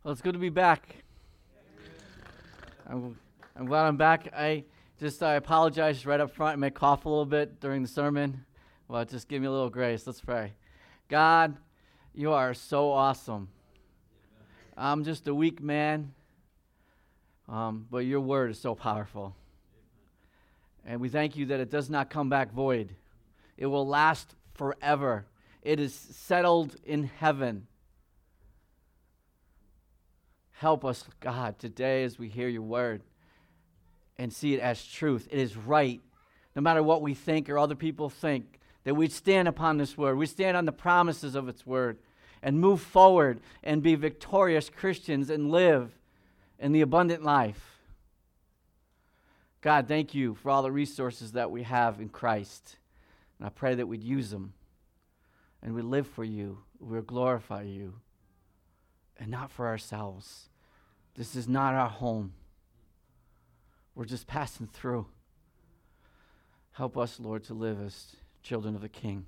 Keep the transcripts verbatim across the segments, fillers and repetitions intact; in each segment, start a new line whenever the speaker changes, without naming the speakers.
Well, it's good to be back. I'm, I'm glad I'm back. I just I apologize right up front. I may cough a little bit during the sermon. Well, just give me a little grace. Let's pray. God, you are so awesome. I'm just a weak man, um, but your word is so powerful. And we thank you that it does not come back void. It will last forever. It is settled in heaven. Help us, God, today as we hear your word and see it as truth. It is right, no matter what we think or other people think, that we stand upon this word. We stand on the promises of its word and move forward and be victorious Christians and live in the abundant life. God, thank you for all the resources that we have in Christ. And I pray that we'd use them and we live for you, we'll glorify you, and not for ourselves. This is not our home. We're just passing through. Help us, Lord, to live as children of the King.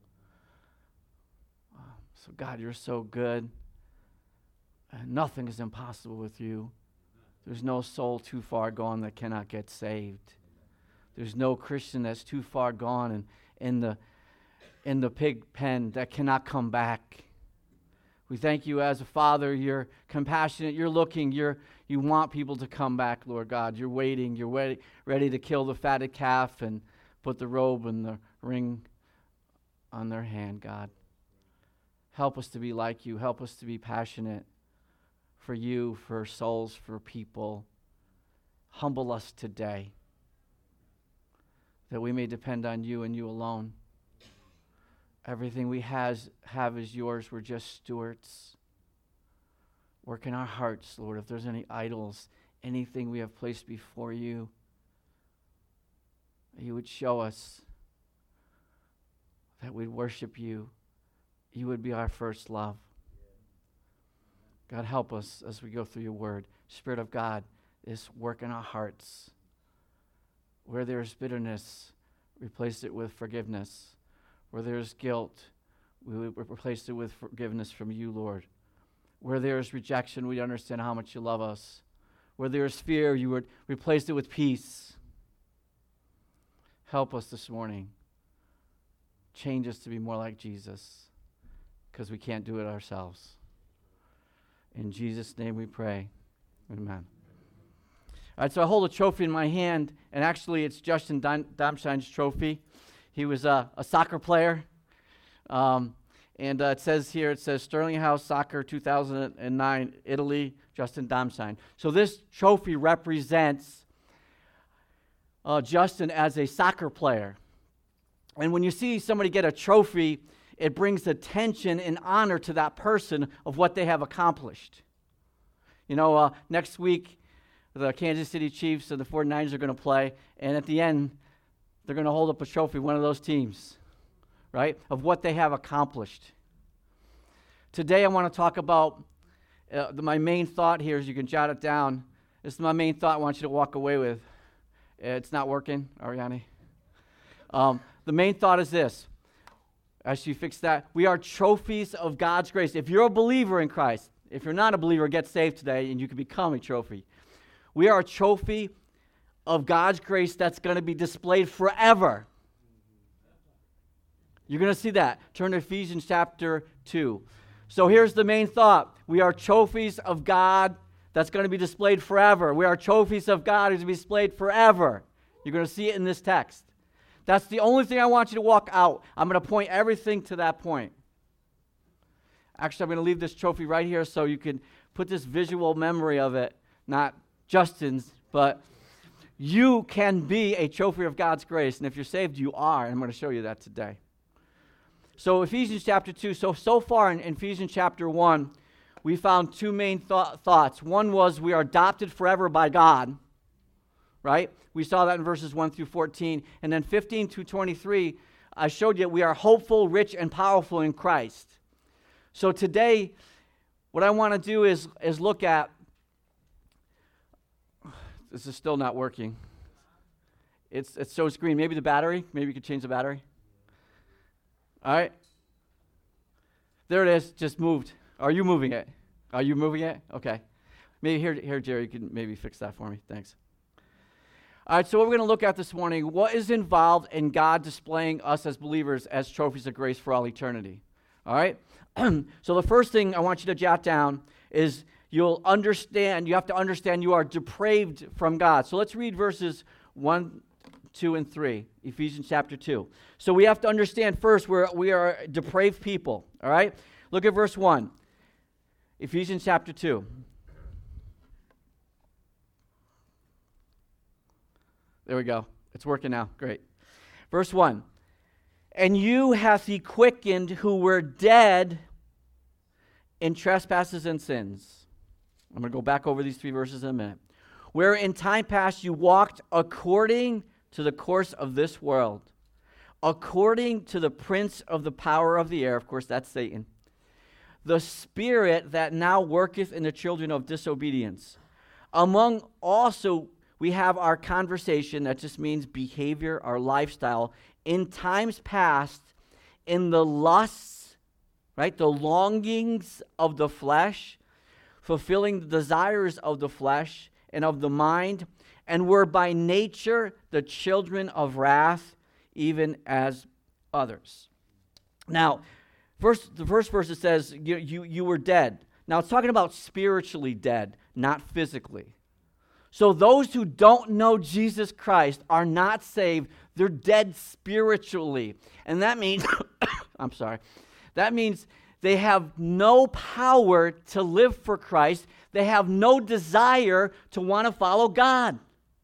So, God, you're so good. And nothing is impossible with you. There's no soul too far gone that cannot get saved. There's no Christian that's too far gone and in the in the pig pen that cannot come back. We thank you as a father. You're compassionate. You're looking. You're you want people to come back, Lord God. You're waiting. You're ready, ready to kill the fatted calf and put the robe and the ring on their hand, God. Help us to be like you. Help us to be passionate for you, for souls, for people. Humble us today that we may depend on you and you alone. Everything we has, have is yours. We're just stewards. Work in our hearts, Lord. If there's any idols, anything we have placed before you, that you would show us, that we'd worship you. You would be our first love. God, help us as we go through your word. Spirit of God, this work in our hearts. Where there is bitterness, replace it with forgiveness. Where there is guilt, we would replace it with forgiveness from you, Lord. Where there is rejection, we understand how much you love us. Where there is fear, you would replace it with peace. Help us this morning. Change us to be more like Jesus, because we can't do it ourselves. In Jesus' name we pray. Amen. All right, so I hold a trophy in my hand, and actually it's Justin Domschein's trophy. He was a, a soccer player, um, and uh, it says here, it says Sterling House Soccer two thousand nine, Italy, Justin Domschein. So this trophy represents uh, Justin as a soccer player. And when you see somebody get a trophy, it brings attention and honor to that person of what they have accomplished. You know, uh, next week, the Kansas City Chiefs and the forty-niners are going to play, and at the end, they're going to hold up a trophy, one of those teams, right, of what they have accomplished. Today I want to talk about, uh, the, my main thought here, is you can jot it down. This is my main thought I want you to walk away with. It's not working, Ariane. Um, the main thought is this. As you fix that, we are trophies of God's grace. If you're a believer in Christ, if you're not a believer, get saved today and you can become a trophy. We are a trophy of God's grace that's going to be displayed forever. You're going to see that. Turn to Ephesians chapter two. So here's the main thought. We are trophies of God that's going to be displayed forever. We are trophies of God who's going to be displayed forever. You're going to see it in this text. That's the only thing I want you to walk out. I'm going to point everything to that point. Actually, I'm going to leave this trophy right here so you can put this visual memory of it. Not Justin's, but you can be a trophy of God's grace, and if you're saved, you are, and I'm going to show you that today. So Ephesians chapter two, so so far in Ephesians chapter one, we found two main th- thoughts. One was we are adopted forever by God, right? We saw that in verses one through fourteen, and then fifteen to twenty-three, I showed you we are hopeful, rich, and powerful in Christ. So today, what I want to do is, is look at. This is still not working. It's it's so green. Maybe the battery. Maybe you could change the battery. All right. There it is. Just moved. Are you moving it? Are you moving it? Okay. Maybe here, here, Jerry, you can maybe fix that for me. Thanks. All right, so what we're going to look at this morning, what is involved in God displaying us as believers as trophies of grace for all eternity? All right? So the first thing I want you to jot down is you'll understand, you have to understand you are depraved from God. So let's read verses one, two, and three, Ephesians chapter two. So we have to understand first we're, we are depraved people, all right? Look at verse one, Ephesians chapter two. There we go. It's working now. Great. Verse one. And you hath he quickened who were dead in trespasses and sins. I'm going to go back over these three verses in a minute. Where in time past you walked according to the course of this world, according to the prince of the power of the air, of course that's Satan, the spirit that now worketh in the children of disobedience. Among also we have our conversation, that just means behavior, our lifestyle, in times past, in the lusts, right, the longings of the flesh, fulfilling the desires of the flesh and of the mind, and were by nature the children of wrath, even as others. Now, first, the first verse it says, you, you, you were dead. Now, it's talking about spiritually dead, not physically. So those who don't know Jesus Christ are not saved. They're dead spiritually. And that means, I'm sorry, that means they have no power to live for Christ. They have no desire to want to follow God.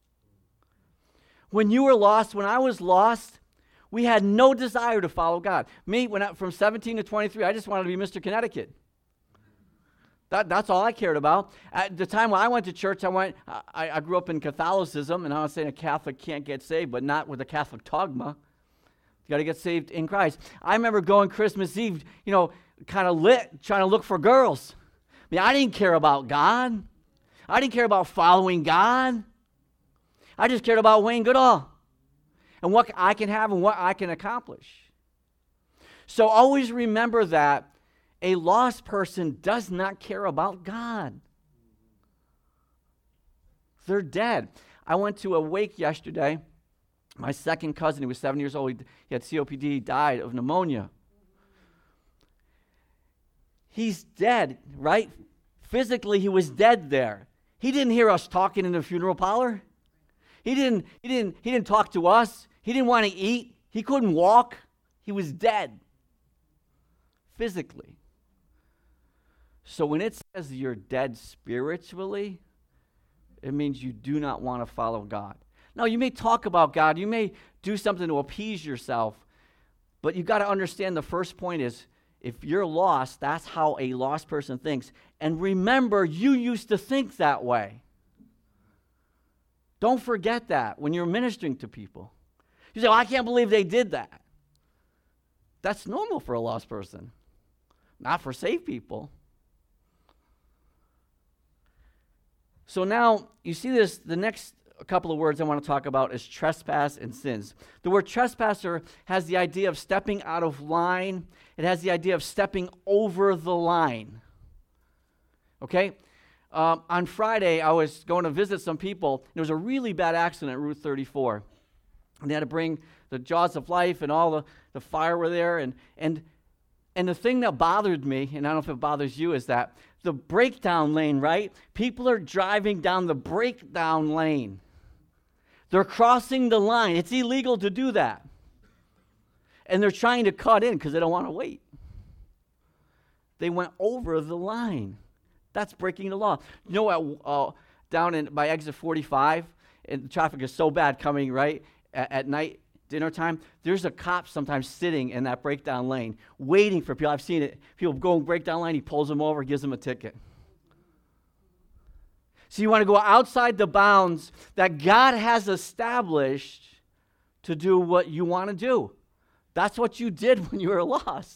When you were lost, when I was lost, we had no desire to follow God. Me, when I, from seventeen to twenty-three, I just wanted to be Mister Connecticut. That, that's all I cared about. At the time when I went to church, I went. I, I grew up in Catholicism, and I'm not saying a Catholic can't get saved, but not with a Catholic dogma. You got to get saved in Christ. I remember going Christmas Eve, you know, kind of lit, trying to look for girls. I mean, I didn't care about God. I didn't care about following God. I just cared about Wayne Goodall and what I can have and what I can accomplish. So always remember that a lost person does not care about God. They're dead. I went to a wake yesterday. My second cousin, he was seven years old, he had C O P D, died of pneumonia. He's dead, right? Physically, he was dead there. He didn't hear us talking in the funeral parlor. He didn't, he didn't, he didn't talk to us. He didn't want to eat. He couldn't walk. He was dead physically. So when it says you're dead spiritually, it means you do not want to follow God. Now, you may talk about God. You may do something to appease yourself. But you got to understand the first point is, if you're lost, that's how a lost person thinks. And remember, you used to think that way. Don't forget that when you're ministering to people. You say, well, I can't believe they did that. That's normal for a lost person, not for saved people. So now, you see this, the next couple of words I want to talk about is trespass and sins. The word trespasser has the idea of stepping out of line. It has the idea of stepping over the line. Okay? Um, on Friday, I was going to visit some people. There was a really bad accident at Route thirty-four. And they had to bring the jaws of life and all the, the fire were there. And, and, and the thing that bothered me, and I don't know if it bothers you, is that the breakdown lane, right? People are driving down the breakdown lane. They're crossing the line. It's illegal to do that. And they're trying to cut in because they don't want to wait. They went over the line. That's breaking the law. You know what? Uh, down in by exit forty-five, and the traffic is so bad coming, right, at, at night, dinner time, there's a cop sometimes sitting in that breakdown lane, waiting for people. I've seen it. People go and break down lane, he pulls them over, gives them a ticket. So you want to go outside the bounds that God has established to do what you want to do. That's what you did when you were lost.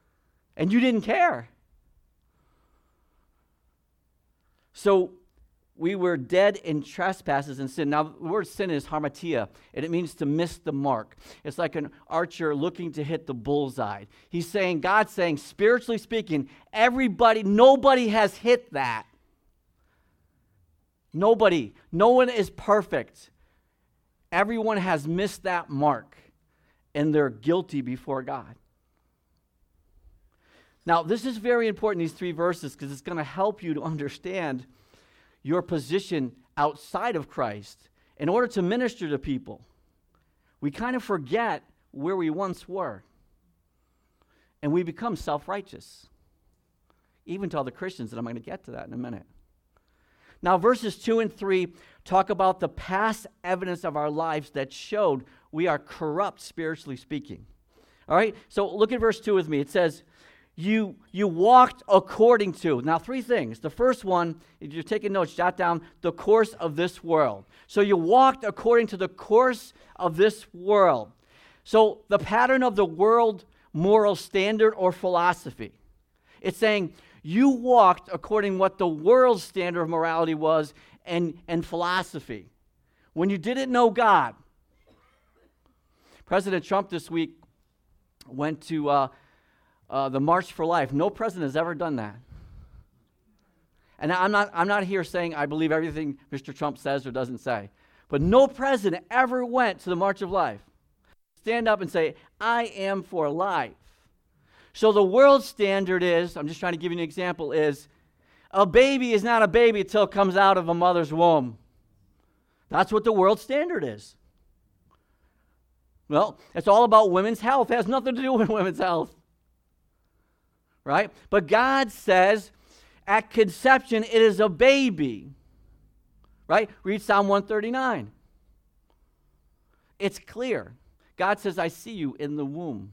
And you didn't care. So we were dead in trespasses and sin. Now, the word sin is harmatia, and it means to miss the mark. It's like an archer looking to hit the bullseye. He's saying, God's saying, spiritually speaking, everybody, nobody has hit that. Nobody. No one is perfect. Everyone has missed that mark, and they're guilty before God. Now, this is very important, these three verses, because it's going to help you to understand your position outside of Christ in order to minister to people. We kind of forget where we once were, and we become self-righteous, even to other Christians, and I'm going to get to that in a minute. Now, verses two and three talk about the past evidence of our lives that showed we are corrupt, spiritually speaking. All right? So look at verse two with me. It says, You, you walked according to. Now, three things. The first one, if you're taking notes, jot down the course of this world. So you walked according to the course of this world. So the pattern of the world moral standard or philosophy. It's saying you walked according to what the world's standard of morality was and, and philosophy. When you didn't know God. President Trump this week went to uh, uh, the March for Life. No president has ever done that. And I'm not, I'm not here saying I believe everything Mister Trump says or doesn't say. But no president ever went to the March of Life. Stand up and say, I am for life. So the world standard is, I'm just trying to give you an example, is a baby is not a baby until it comes out of a mother's womb. That's what the world standard is. Well, it's all about women's health. It has nothing to do with women's health. Right? But God says, at conception, it is a baby. Right? Read Psalm one thirty-nine. It's clear. God says, I see you in the womb.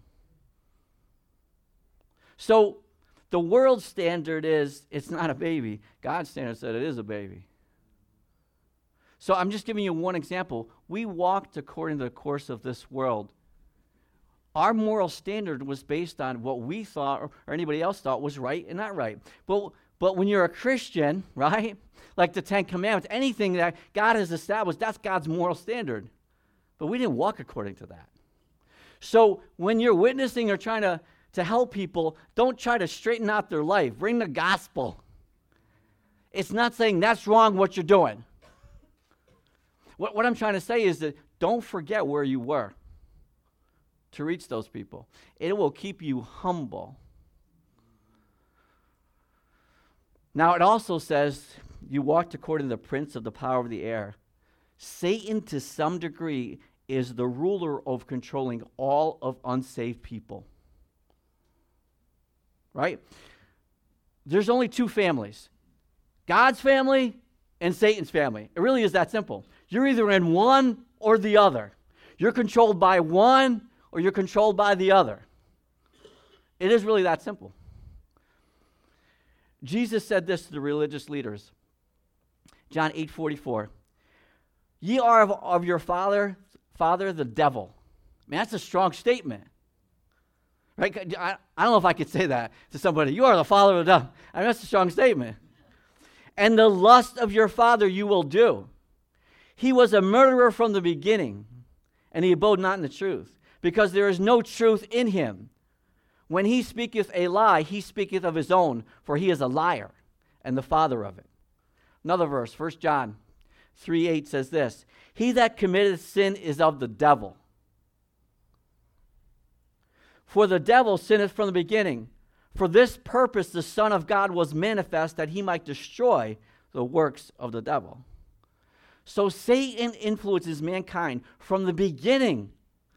So the world standard is it's not a baby. God's standard said it is a baby. So I'm just giving you one example. We walked according to the course of this world. Our moral standard was based on what we thought or, or anybody else thought was right and not right. But, but when you're a Christian, right, like the Ten Commandments, anything that God has established, that's God's moral standard. But we didn't walk according to that. So when you're witnessing or trying to, to help people, don't try to straighten out their life. Bring the gospel. It's not saying that's wrong what you're doing. What, what I'm trying to say is that don't forget where you were to reach those people. It will keep you humble. Now it also says you walked according to the prince of the power of the air. Satan, to some degree, is the ruler of controlling all of unsaved people. Right? There's only two families. God's family and Satan's family. It really is that simple. You're either in one or the other. You're controlled by one or you're controlled by the other. It is really that simple. Jesus said this to the religious leaders. John eight forty-four. Ye are of, of your father, father the devil. Man, that's a strong statement. Right? I, I don't know if I could say that to somebody. You are the father of the devil. I mean, that's a strong statement. And the lust of your father you will do. He was a murderer from the beginning, and he abode not in the truth, because there is no truth in him. When he speaketh a lie, he speaketh of his own, for he is a liar, and the father of it. Another verse, First John three eight says this, he that committeth sin is of the devil. For the devil sinneth from the beginning. For this purpose the Son of God was manifest, that he might destroy the works of the devil. So Satan influences mankind from the beginning.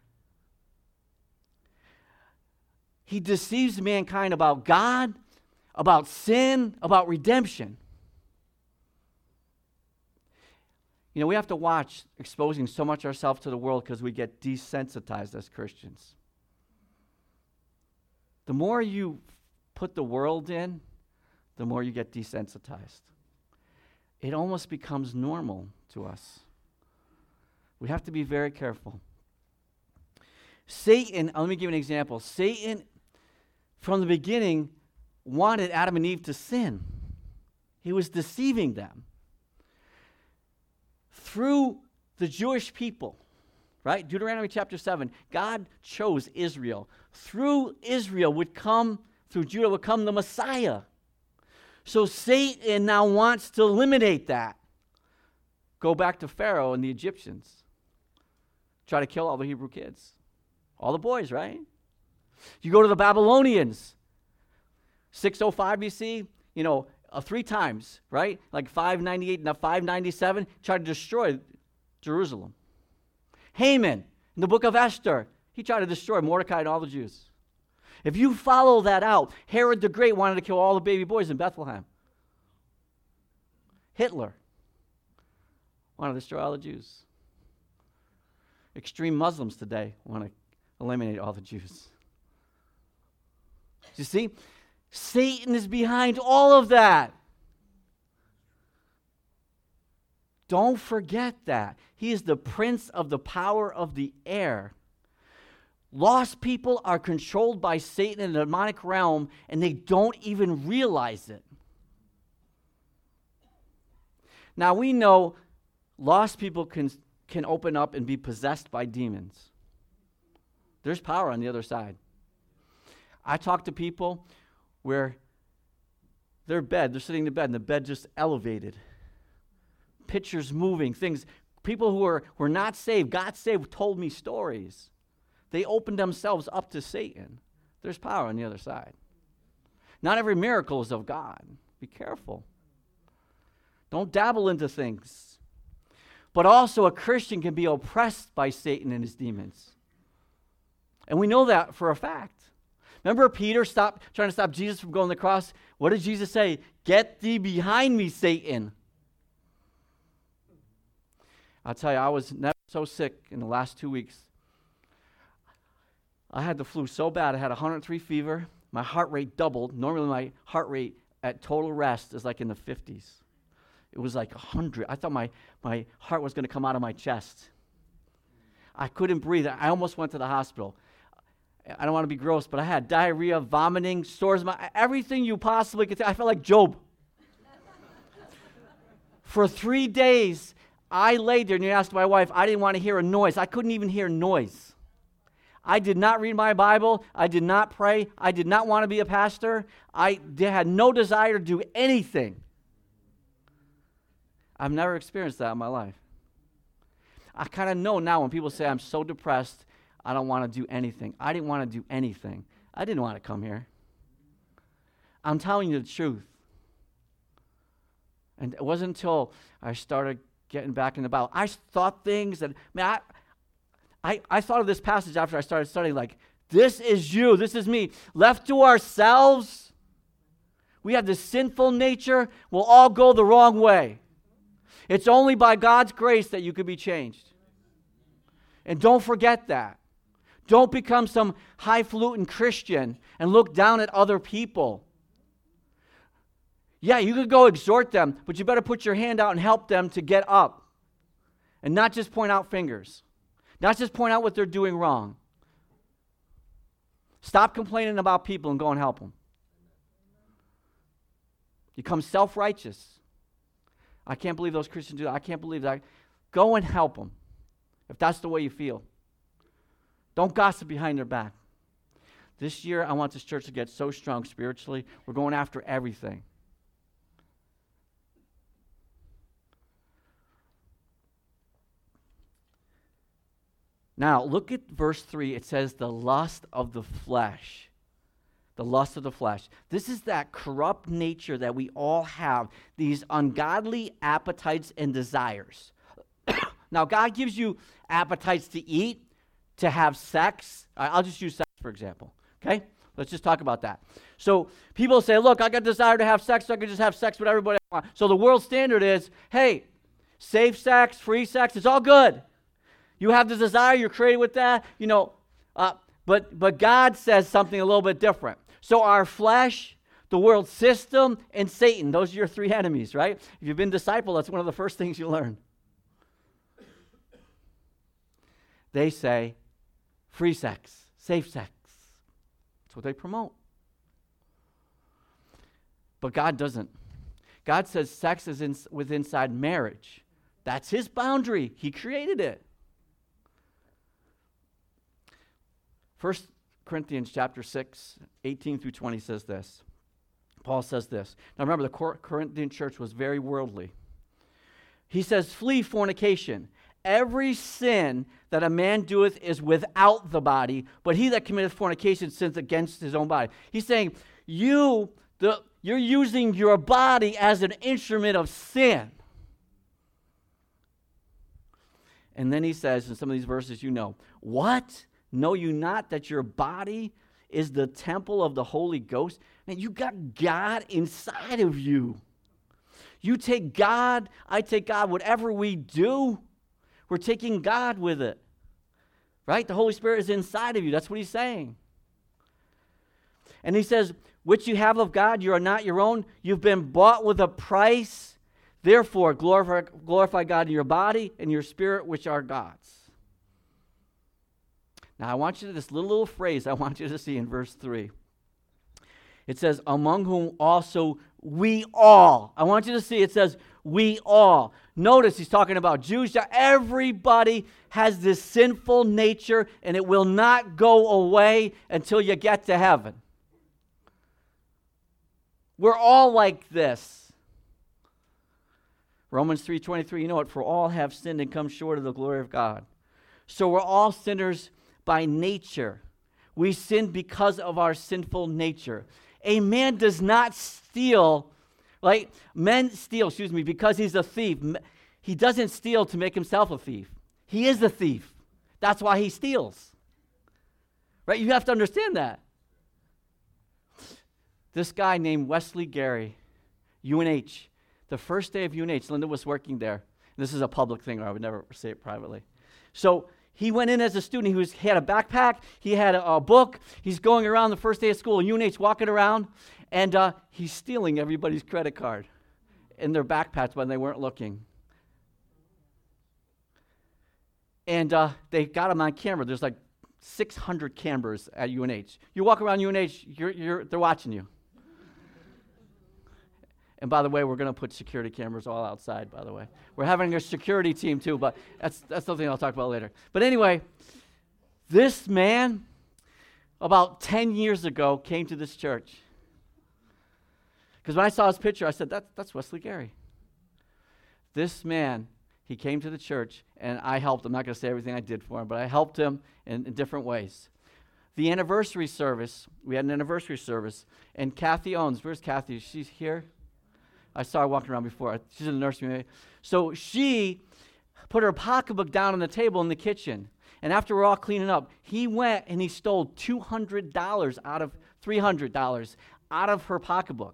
He deceives mankind about God, about sin, about redemption. You know, we have to watch exposing so much ourselves to the world because we get desensitized as Christians. The more you put the world in, the more you get desensitized. It almost becomes normal to us. We have to be very careful. Satan, let me give you an example. Satan, from the beginning, wanted Adam and Eve to sin. He was deceiving them. through the Jewish people, right? Deuteronomy chapter seven, God chose Israel. Through Israel would come, through Judah would come the Messiah. So Satan now wants to eliminate that. Go back to Pharaoh and the Egyptians. Try to kill all the Hebrew kids. All the boys, right? You go to the Babylonians. six oh five B C, you know, uh, three times, right? Like five ninety-eight and five ninety-seven, tried to destroy Jerusalem. Haman, in the book of Esther, he tried to destroy Mordecai and all the Jews. If you follow that out, Herod the Great wanted to kill all the baby boys in Bethlehem. Hitler wanted to destroy all the Jews. Extreme Muslims today want to eliminate all the Jews. You see, Satan is behind all of that. Don't forget that. He is the prince of the power of the air. Lost people are controlled by Satan in the demonic realm, and they don't even realize it. Now, we know lost people can, can open up and be possessed by demons. There's power on the other side. I talk to people where their bed, they're sitting in the bed, and the bed just elevated. Pictures moving, things. People who are, who are not saved, got saved, told me stories. They opened themselves up to Satan. There's power on the other side. Not every miracle is of God. Be careful. Don't dabble into things. But also a Christian can be oppressed by Satan and his demons. And we know that for a fact. Remember Peter stopped trying to stop Jesus from going to the cross? What did Jesus say? Get thee behind me, Satan. I'll tell you, I was never so sick in the last two weeks. I had the flu so bad. I had one hundred three fever. My heart rate doubled. Normally my heart rate at total rest is like in the fifties. It was like one hundred. I thought my, my heart was going to come out of my chest. I couldn't breathe. I almost went to the hospital. I don't want to be gross, but I had diarrhea, vomiting, sores, my, everything you possibly could. Th- I felt like Job. For three days, I laid there and you asked my wife, I didn't want to hear a noise. I couldn't even hear noise. I did not read my Bible. I did not pray. I did not want to be a pastor. I had no desire to do anything. I've never experienced that in my life. I kind of know now when people say I'm so depressed, I don't want to do anything. I didn't want to do anything. I didn't want to come here. I'm telling you the truth. And it wasn't until I started getting back in the Bible. I thought things that, man, I, I, I thought of this passage after I started studying, like, this is you, this is me. Left to ourselves, we have this sinful nature, we'll all go the wrong way. It's only by God's grace that you could be changed. And don't forget that. Don't become some highfalutin Christian and look down at other people. Yeah, you could go exhort them, but you better put your hand out and help them to get up. And not just point out fingers. Not just point out what they're doing wrong. Stop complaining about people and go and help them. You become self-righteous. I can't believe those Christians do that. I can't believe that. Go and help them if that's the way you feel. Don't gossip behind their back. This year, I want this church to get so strong spiritually. We're going after everything. Now, look at verse three. It says, the lust of the flesh. The lust of the flesh. This is that corrupt nature that we all have, these ungodly appetites and desires. Now, God gives you appetites to eat, to have sex. I'll just use sex, for example. Okay? Let's just talk about that. So people say, look, I got desire to have sex, so I can just have sex with everybody I want. So the world standard is, hey, safe sex, free sex, it's all good. You have the desire, you're created with that, you know, uh, but but God says something a little bit different. So our flesh, the world system, and Satan, those are your three enemies, right? If you've been discipled, that's one of the first things you learn. They say, free sex, safe sex. That's what they promote. But God doesn't. God says sex is in, with inside marriage. That's his boundary. He created it. First Corinthians chapter six, eighteen through twenty says this. Paul says this. Now remember, the Cor- Corinthian church was very worldly. He says, flee fornication. Every sin that a man doeth is without the body, but he that committeth fornication sins against his own body. He's saying, you, the, you're using your body as an instrument of sin. And then he says, in some of these verses, you know, what? Know you not that your body is the temple of the Holy Ghost? And you got God inside of you. You take God, I take God, whatever we do, we're taking God with it. Right? The Holy Spirit is inside of you. That's what he's saying. And he says, which you have of God, you are not your own. You've been bought with a price. Therefore, glorify, glorify God in your body and your spirit, which are God's. Now, I want you to, this little, little phrase I want you to see in verse three. It says, among whom also we all. I want you to see, it says, we all. Notice he's talking about Jews. Everybody has this sinful nature, and it will not go away until you get to heaven. We're all like this. Romans three twenty-three, you know what? For all have sinned and come short of the glory of God. So we're all sinners by nature. We sin because of our sinful nature. A man does not steal, like men steal, excuse me, because he's a thief. He doesn't steal to make himself a thief. He is a thief. That's why he steals. Right? You have to understand that. This guy named Wesley Gary, U N H, the first day of U N H, Linda was working there. This is a public thing, or I would never say it privately. So he went in as a student. He, was, he had a backpack. He had a, a book. He's going around the first day of school. U N H walking around, and uh, he's stealing everybody's credit card in their backpacks when they weren't looking. And uh, they got him on camera. There's like six hundred cameras at U N H. You walk around U N H, you're, you're, they're watching you. And by the way, we're going to put security cameras all outside, by the way. We're having a security team too, but that's that's something I'll talk about later. But anyway, this man, about ten years ago, came to this church. Because when I saw his picture, I said, that, that's Wesley Gary. This man, he came to the church, and I helped him. I'm not going to say everything I did for him, but I helped him in, in different ways. The anniversary service, we had an anniversary service, and Kathy Owens, where's Kathy? She's here? I saw her walking around before. She's in the nursery. So she put her pocketbook down on the table in the kitchen. And after we're all cleaning up, he went and he stole two hundred dollars out of three hundred dollars out of her pocketbook.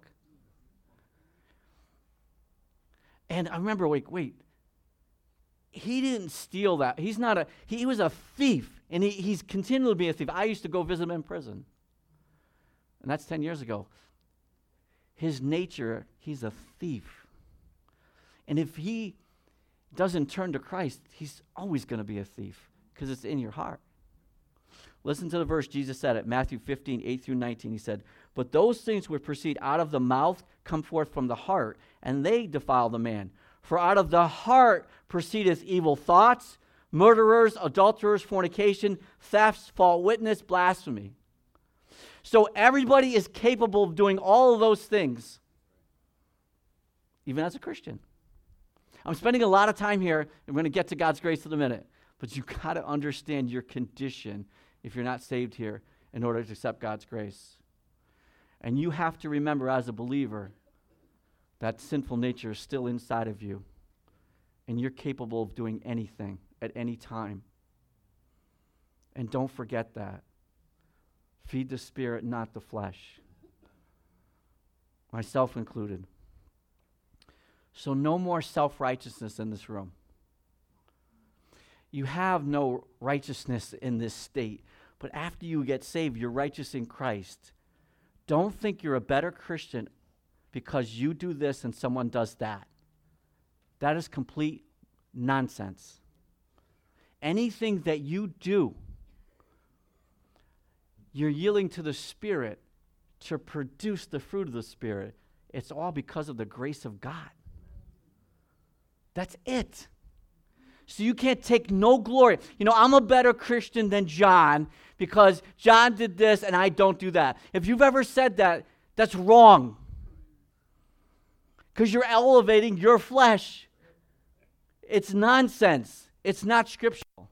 And I remember, wait, wait. He didn't steal that. He's not a, he was a thief. And he, he's continually being a thief. I used to go visit him in prison. And that's ten years ago. His nature, he's a thief. And if he doesn't turn to Christ, he's always going to be a thief because it's in your heart. Listen to the verse Jesus said at Matthew fifteen, eight through nineteen. He said, but those things which proceed out of the mouth come forth from the heart, and they defile the man. For out of the heart proceedeth evil thoughts, murderers, adulterers, fornication, thefts, false witness, blasphemy. So everybody is capable of doing all of those things, even as a Christian. I'm spending a lot of time here. I'm going to get to God's grace in a minute. But you've got to understand your condition if you're not saved here in order to accept God's grace. And you have to remember as a believer that sinful nature is still inside of you. And you're capable of doing anything at any time. And don't forget that. Feed the spirit, not the flesh. Myself included. So no more self-righteousness in this room. You have no righteousness in this state. But after you get saved, you're righteous in Christ. Don't think you're a better Christian because you do this and someone does that. That is complete nonsense. Anything that you do, you're yielding to the Spirit to produce the fruit of the Spirit. It's all because of the grace of God. That's it. So you can't take no glory. You know, I'm a better Christian than John because John did this and I don't do that. If you've ever said that, that's wrong. Because you're elevating your flesh. It's nonsense. It's not scriptural.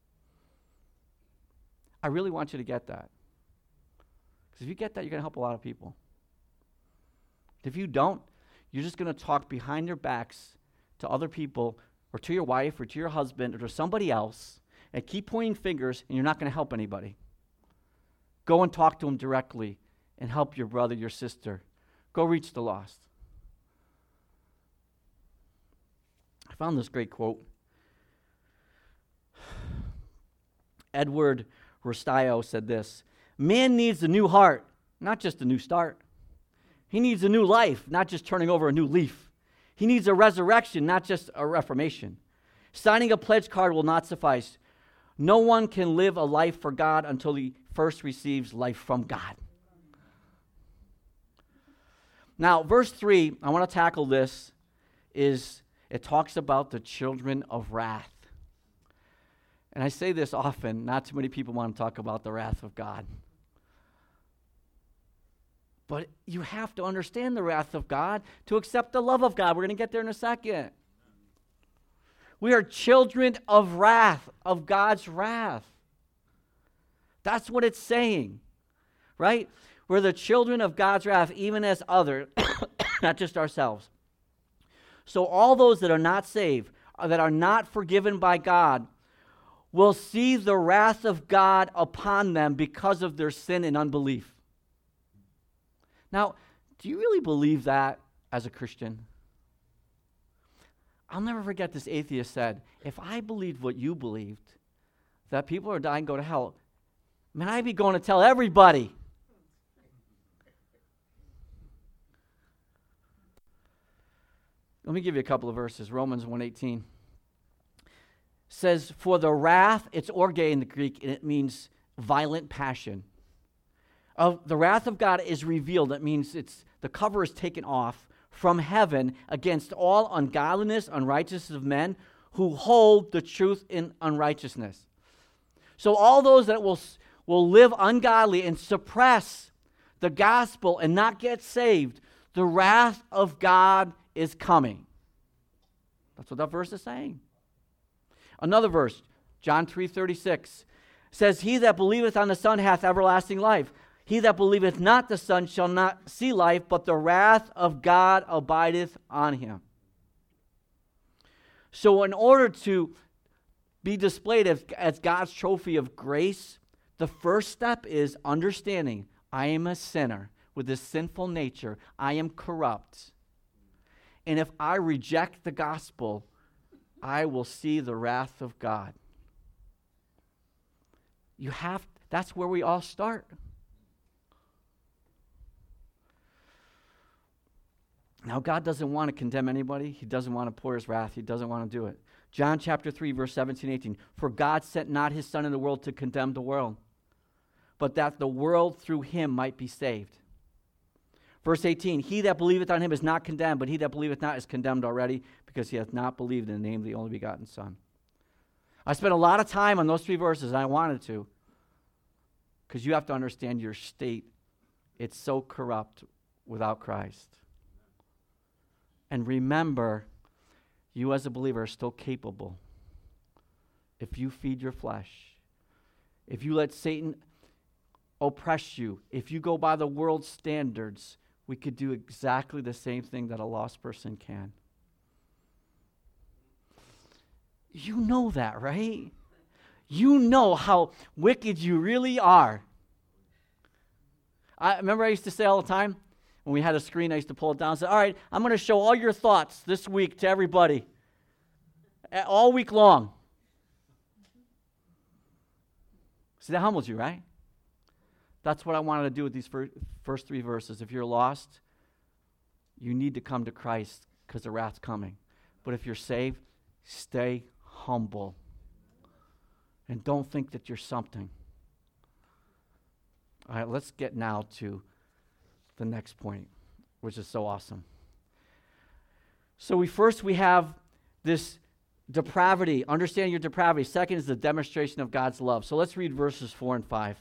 I really want you to get that. Because if you get that, you're going to help a lot of people. If you don't, you're just going to talk behind their backs to other people or to your wife or to your husband or to somebody else and keep pointing fingers, and you're not going to help anybody. Go and talk to them directly and help your brother, your sister. Go reach the lost. I found this great quote. Edward Rostaio said this: man needs a new heart, not just a new start. He needs a new life, not just turning over a new leaf. He needs a resurrection, not just a reformation. Signing a pledge card will not suffice. No one can live a life for God until he first receives life from God. Now, verse three, I want to tackle this, is it talks about the children of wrath. And I say this often, not too many people want to talk about the wrath of God. But you have to understand the wrath of God to accept the love of God. We're going to get there in a second. We are children of wrath, of God's wrath. That's what it's saying, right? We're the children of God's wrath, even as others, not just ourselves. So all those that are not saved, that are not forgiven by God, will see the wrath of God upon them because of their sin and unbelief. Now, do you really believe that as a Christian? I'll never forget this atheist said, if I believed what you believed, that people are dying and go to hell, man, I'd be going to tell everybody. Let me give you a couple of verses. Romans one eighteen says, for the wrath, it's orge in the Greek, and it means violent passion. Of the wrath of God is revealed. That means it's the cover is taken off from heaven against all ungodliness, unrighteousness of men who hold the truth in unrighteousness. So all those that will, will live ungodly and suppress the gospel and not get saved, the wrath of God is coming. That's what that verse is saying. Another verse, John three thirty-six, says, he that believeth on the Son hath everlasting life. He that believeth not the Son shall not see life, but the wrath of God abideth on him. So in order to be displayed as, as God's trophy of grace, the first step is understanding I am a sinner with a sinful nature. I am corrupt. And if I reject the gospel, I will see the wrath of God. You have, that's where we all start. Now, God doesn't want to condemn anybody. He doesn't want to pour his wrath. He doesn't want to do it. John chapter three, verse seventeen, eighteen. For God sent not his Son in the world to condemn the world, but that the world through him might be saved. Verse eighteen, he that believeth on him is not condemned, but he that believeth not is condemned already, because he hath not believed in the name of the only begotten Son. I spent a lot of time on those three verses, and I wanted to, because you have to understand your state. It's so corrupt without Christ. And remember, you as a believer are still capable. If you feed your flesh, if you let Satan oppress you, if you go by the world's standards, we could do exactly the same thing that a lost person can. You know that, right? You know how wicked you really are. I remember I used to say all the time, when we had a screen, I used to pull it down and say, all right, I'm going to show all your thoughts this week to everybody, all week long. See, that humbles you, right? That's what I wanted to do with these fir- first three verses. If you're lost, you need to come to Christ because the wrath's coming. But if you're saved, stay humble. And don't think that you're something. All right, let's get now to the next point, which is so awesome. So we first we have this depravity. Understand your depravity. Second is the demonstration of God's love. So let's read verses four and five.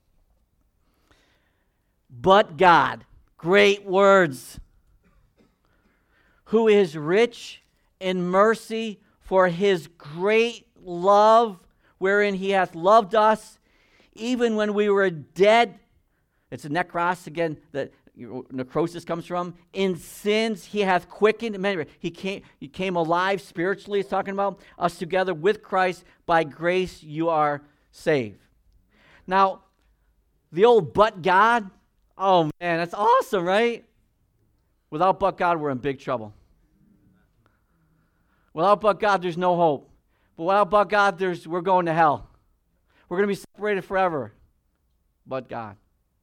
But God, great words, who is rich in mercy for his great love, wherein he hath loved us, even when we were dead. It's a necros again, that necrosis comes from. In sins he hath quickened. He came, he came alive spiritually. It's talking about us together with Christ. By grace you are saved. Now, the old but God, oh man, that's awesome, right? Without but God, we're in big trouble. Without but God, there's no hope. But without but God, there's we're going to hell. We're going to be separated forever. But God.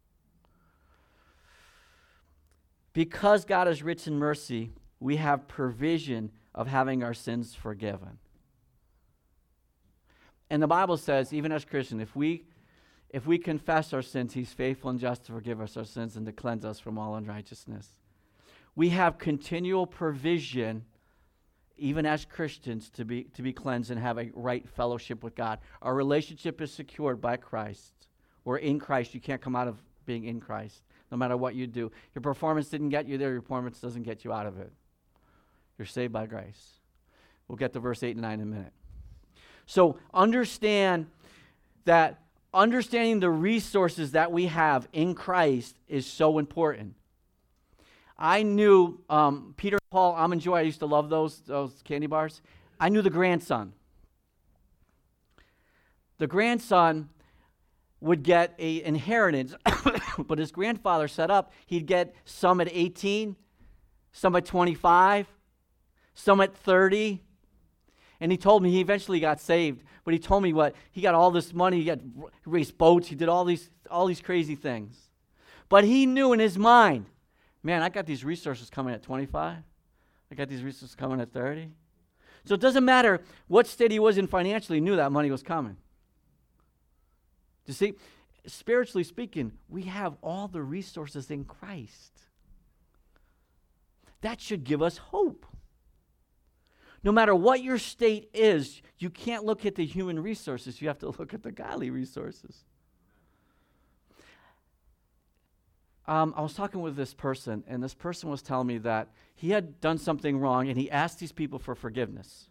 Because God is rich in mercy, we have provision of having our sins forgiven. And the Bible says, even as Christians, if we if we confess our sins, he's faithful and just to forgive us our sins and to cleanse us from all unrighteousness. We have continual provision, even as Christians, to be to be cleansed and have a right fellowship with God. Our relationship is secured by Christ. We're in Christ. You can't come out of being in Christ, no matter what you do. Your performance didn't get you there. Your performance doesn't get you out of it. You're saved by grace. We'll get to verse eight and nine in a minute. So understand that understanding the resources that we have in Christ is so important. I knew um, Peter and Paul, Almond Joy, I used to love those, those candy bars. I knew the grandson. The grandson would get an inheritance, but his grandfather set up, he'd get some at eighteen, some at twenty-five, some at thirty. And he told me he eventually got saved, but he told me what, he got all this money, he got he raced boats, he did all these all these crazy things. But he knew in his mind, man, I got these resources coming at twenty-five. I got these resources coming at thirty. So it doesn't matter what state he was in financially, he knew that money was coming. You see, spiritually speaking, we have all the resources in Christ. That should give us hope. No matter what your state is, you can't look at the human resources. You have to look at the godly resources. Um, I was talking with this person, and this person was telling me that he had done something wrong, and he asked these people for forgiveness.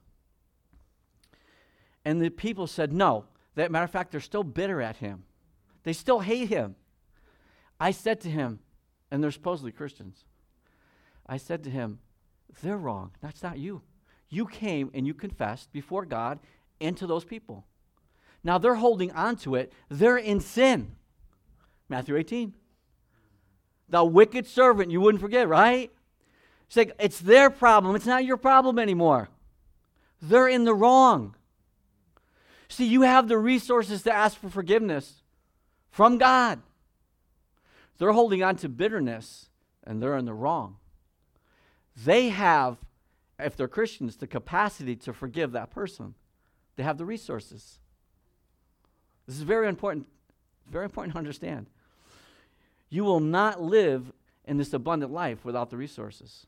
And the people said no. That matter of fact, they're still bitter at him. They still hate him. I said to him, and they're supposedly Christians, I said to him, they're wrong. That's not you. You came and you confessed before God and to those people. Now they're holding on to it. They're in sin. Matthew eighteen. The wicked servant, you wouldn't forget, right? It's like, it's their problem. It's not your problem anymore. They're in the wrong. See, you have the resources to ask for forgiveness from God. They're holding on to bitterness, and they're in the wrong. They have, if they're Christians, the capacity to forgive that person. They have the resources. This is very important, very important to understand. You will not live in this abundant life without the resources.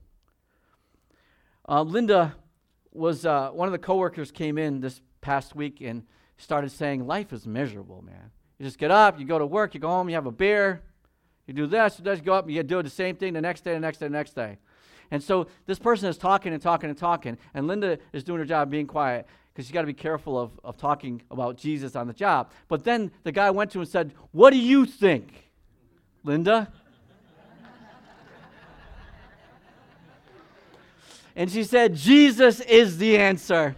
Uh, Linda was, uh, one of the coworkers came in this past week and started saying, life is miserable, man. You just get up, you go to work, you go home, you have a beer, you do this, you just go up, you do the same thing the next day, the next day, the next day. And so this person is talking and talking and talking, and Linda is doing her job being quiet because she's got to be careful of, of talking about Jesus on the job. But then the guy went to him and said, what do you think, Linda? And she said, Jesus is the answer.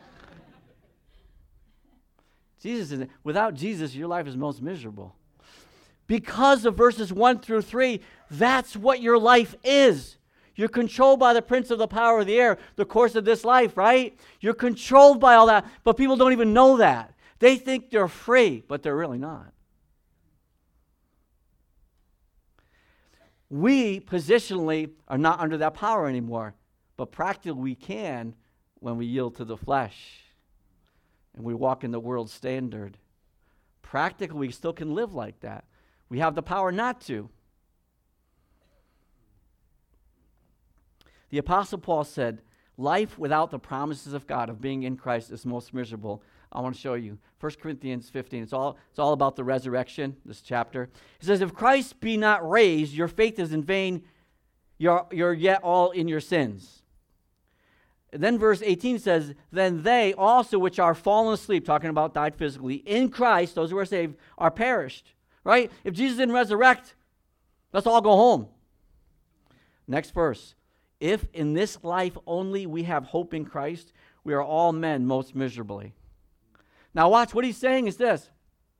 Jesus is, without Jesus, your life is most miserable. Because of verses one through three, that's what your life is. You're controlled by the prince of the power of the air, the course of this life, right? You're controlled by all that, but people don't even know that. They think they're free, but they're really not. We, positionally, are not under that power anymore, but practically we can when we yield to the flesh and we walk in the world's standard. Practically, we still can live like that. We have the power not to. The Apostle Paul said, life without the promises of God, of being in Christ, is most miserable. I want to show you. First Corinthians fifteen. It's all, it's all about the resurrection, this chapter. It says, if Christ be not raised, your faith is in vain. You're, you're yet all in your sins. And then verse eighteen says, then they also which are fallen asleep, talking about died physically, in Christ, those who are saved, are perished. Right? If Jesus didn't resurrect, let's all go home. Next verse. If in this life only we have hope in Christ, we are all men most miserably. Now watch, what he's saying is this.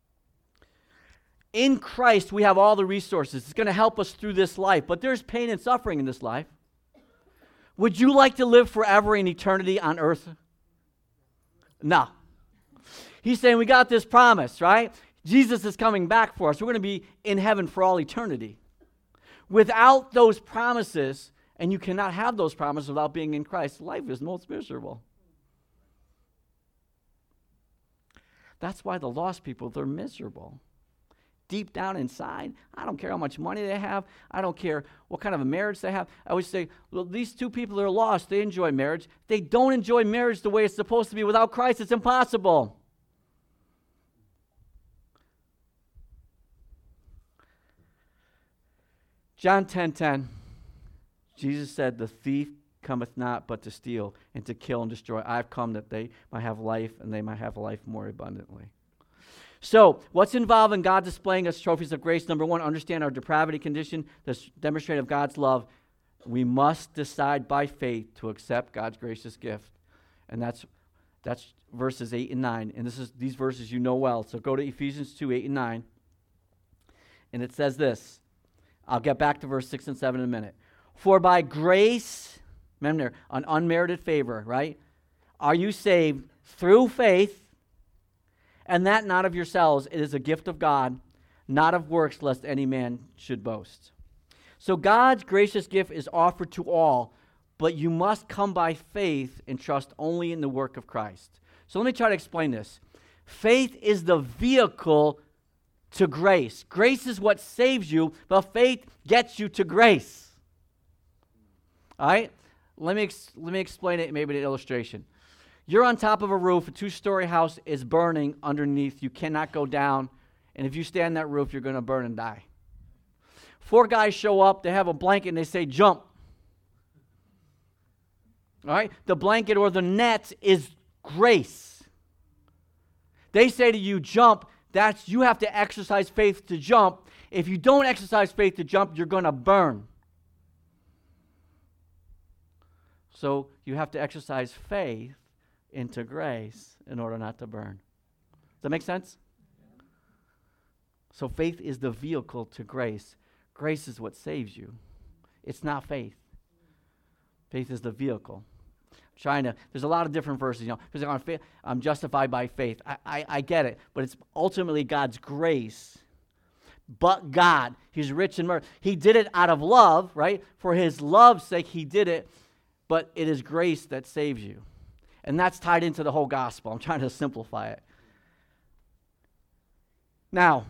In Christ we have all the resources. It's going to help us through this life, but there's pain and suffering in this life. Would you like to live forever in eternity on earth? No. He's saying we got this promise, right? Jesus is coming back for us. We're going to be in heaven for all eternity. Without those promises, and you cannot have those promises without being in Christ, life is most miserable. That's why the lost people, they're miserable. Deep down inside, I don't care how much money they have. I don't care what kind of a marriage they have. I always say, well, these two people that are lost, they enjoy marriage. They don't enjoy marriage the way it's supposed to be. Without Christ, it's impossible. John ten ten, Jesus said, the thief cometh not but to steal and to kill and destroy. I've come that they might have life and they might have life more abundantly. So, what's involved in God displaying us trophies of grace? Number one, understand our depravity condition, the demonstration of God's love. We must decide by faith to accept God's gracious gift. And that's that's verses eight and nine. And this is these verses you know well. So go to Ephesians two, eight and nine. And it says this. I'll get back to verse six and seven in a minute. For by grace, remember, an unmerited favor, right? Are you saved through faith, and that not of yourselves. It is a gift of God, not of works, lest any man should boast. So God's gracious gift is offered to all, but you must come by faith and trust only in the work of Christ. So let me try to explain this. Faith is the vehicle to grace. Grace is what saves you, but faith gets you to grace. All right? Let me ex- let me explain it maybe an illustration. You're on top of a roof, a two-story house is burning underneath. You cannot go down, and if you stay on that roof, you're going to burn and die. Four guys show up, they have a blanket, and they say, jump. All right? The blanket or the net is grace. They say to you, jump. That's, you have to exercise faith to jump. If you don't exercise faith to jump, you're going to burn. So you have to exercise faith into grace in order not to burn. Does that make sense? So faith is the vehicle to grace. Grace is what saves you. It's not faith. Faith is the vehicle. Trying to, there's a lot of different verses, you know, because I'm, faith, I'm justified by faith. I, I, I get it, but it's ultimately God's grace. But God, He's rich in mercy. He did it out of love, right? For His love's sake, He did it, but it is grace that saves you. And that's tied into the whole gospel. I'm trying to simplify it. Now,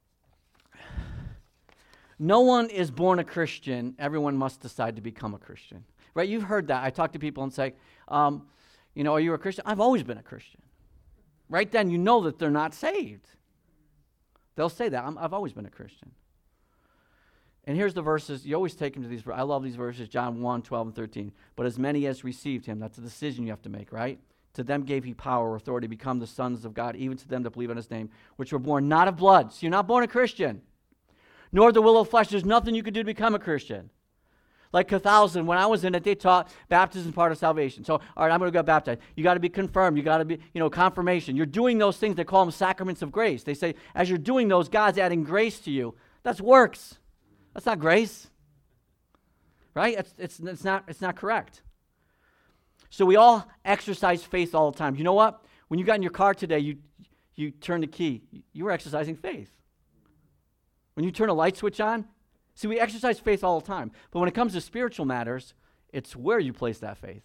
no one is born a Christian. Everyone must decide to become a Christian. Right? You've heard that. I talk to people and say, um, you know, are you a Christian? I've always been a Christian. Right then, you know that they're not saved. They'll say that. I'm, I've always been a Christian. And here's the verses. You always take them to these. I love these verses, John one, twelve, and thirteen. But as many as received Him, that's a decision you have to make, right? To them gave He power or authority to become the sons of God, even to them that believe in His name, which were born not of blood. So you're not born a Christian. Nor the will of flesh. There's nothing you can do to become a Christian. Like Catholicism, when I was in it, they taught baptism is part of salvation. So, all right, I'm going to get baptized. You got to be confirmed. You got to be, you know, confirmation. You're doing those things. They call them sacraments of grace. They say, as you're doing those, God's adding grace to you. That's works. That's not grace. Right? It's, it's, it's, not, it's not correct. So we all exercise faith all the time. You know what? When you got in your car today, you, you turned the key. You were exercising faith. When you turn a light switch on, see, we exercise faith all the time. But when it comes to spiritual matters, it's where you place that faith.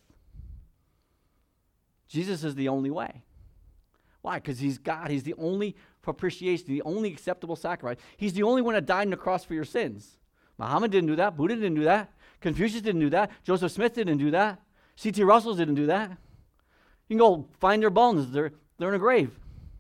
Jesus is the only way. Why? Because He's God. He's the only propitiation, the only acceptable sacrifice. He's the only one that died on the cross for your sins. Muhammad didn't do that. Buddha didn't do that. Confucius didn't do that. Joseph Smith didn't do that. C T Russell didn't do that. You can go find their bones. They're, they're in a grave.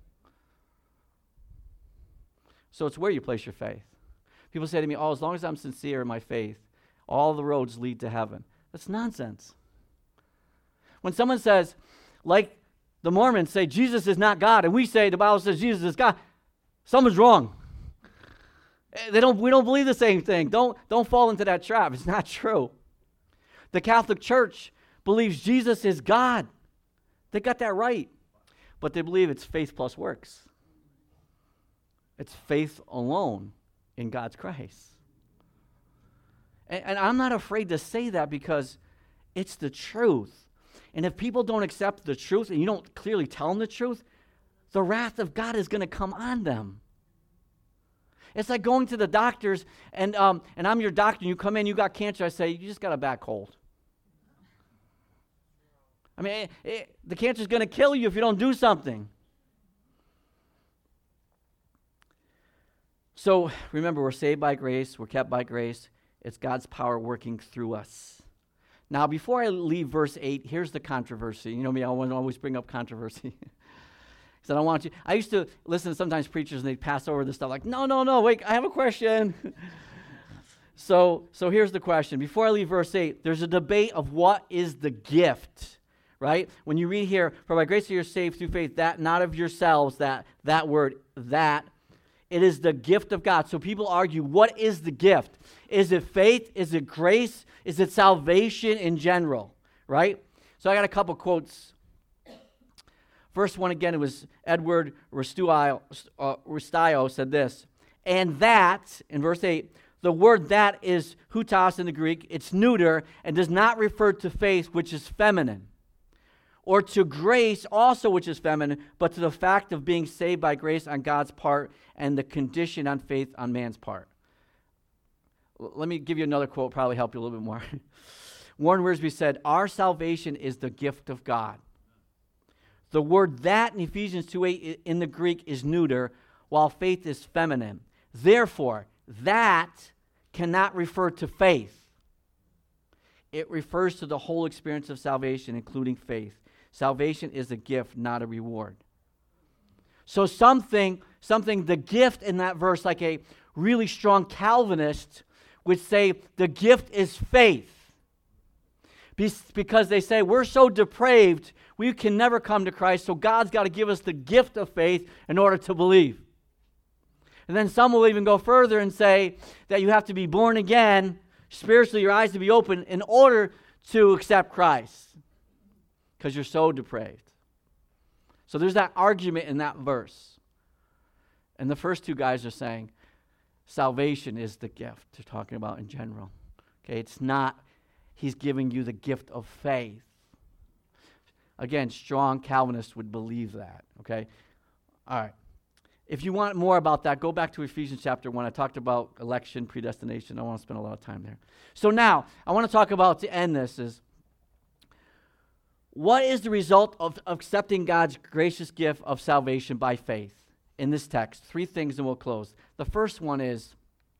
So it's where you place your faith. People say to me, oh, as long as I'm sincere in my faith, all the roads lead to heaven. That's nonsense. When someone says, like the Mormons say, Jesus is not God, and we say the Bible says Jesus is God, someone's wrong. They don't, we don't believe the same thing. Don't, don't fall into that trap. It's not true. The Catholic Church believes Jesus is God. They got that right. But they believe it's faith plus works. It's faith alone in God's Christ. And, and I'm not afraid to say that because it's the truth. And if people don't accept the truth and you don't clearly tell them the truth, the wrath of God is going to come on them. It's like going to the doctors, and um, and I'm your doctor, and you come in, you got cancer. I say, you just got a bad cold. I mean, it, it, the cancer is going to kill you if you don't do something. So remember, we're saved by grace. We're kept by grace. It's God's power working through us. Now, before I leave verse eight, here's the controversy. You know me, I always bring up controversy. Because I don't want you. I used to listen to sometimes preachers, and they'd pass over this stuff like, no, no, no, wait, I have a question. so, so here's the question. Before I leave verse eight, there's a debate of what is the gift, right? When you read here, for by grace you're saved through faith, that not of yourselves, that, that word, that, it is the gift of God. So people argue, what is the gift? Is it faith? Is it grace? Is it salvation in general, right? So I got a couple quotes. First one, again, it was Edward Rustio, uh, Rustio said this, and that, in verse eight, the word that is hutas in the Greek, it's neuter, and does not refer to faith, which is feminine, or to grace also, which is feminine, but to the fact of being saved by grace on God's part and the condition on faith on man's part. L- let me give you another quote, probably help you a little bit more. Warren Wiersbe said, our salvation is the gift of God. The word that in Ephesians two eight in the Greek is neuter, while faith is feminine. Therefore, that cannot refer to faith. It refers to the whole experience of salvation, including faith. Salvation is a gift, not a reward. So something, something, the gift in that verse, like a really strong Calvinist would say the gift is faith. Because they say we're so depraved, we can never come to Christ, so God's got to give us the gift of faith in order to believe. And then some will even go further and say that you have to be born again, spiritually your eyes to be open, in order to accept Christ. Because you're so depraved. So there's that argument in that verse. And the first two guys are saying salvation is the gift they're talking about in general. Okay, it's not he's giving you the gift of faith. Again, strong Calvinists would believe that, okay? All right. If you want more about that, go back to Ephesians chapter one. I talked about election, predestination. I don't want to spend a lot of time there. So now, I want to talk about, to end this, is what is the result of accepting God's gracious gift of salvation by faith in this text? Three things and we'll close. The first one is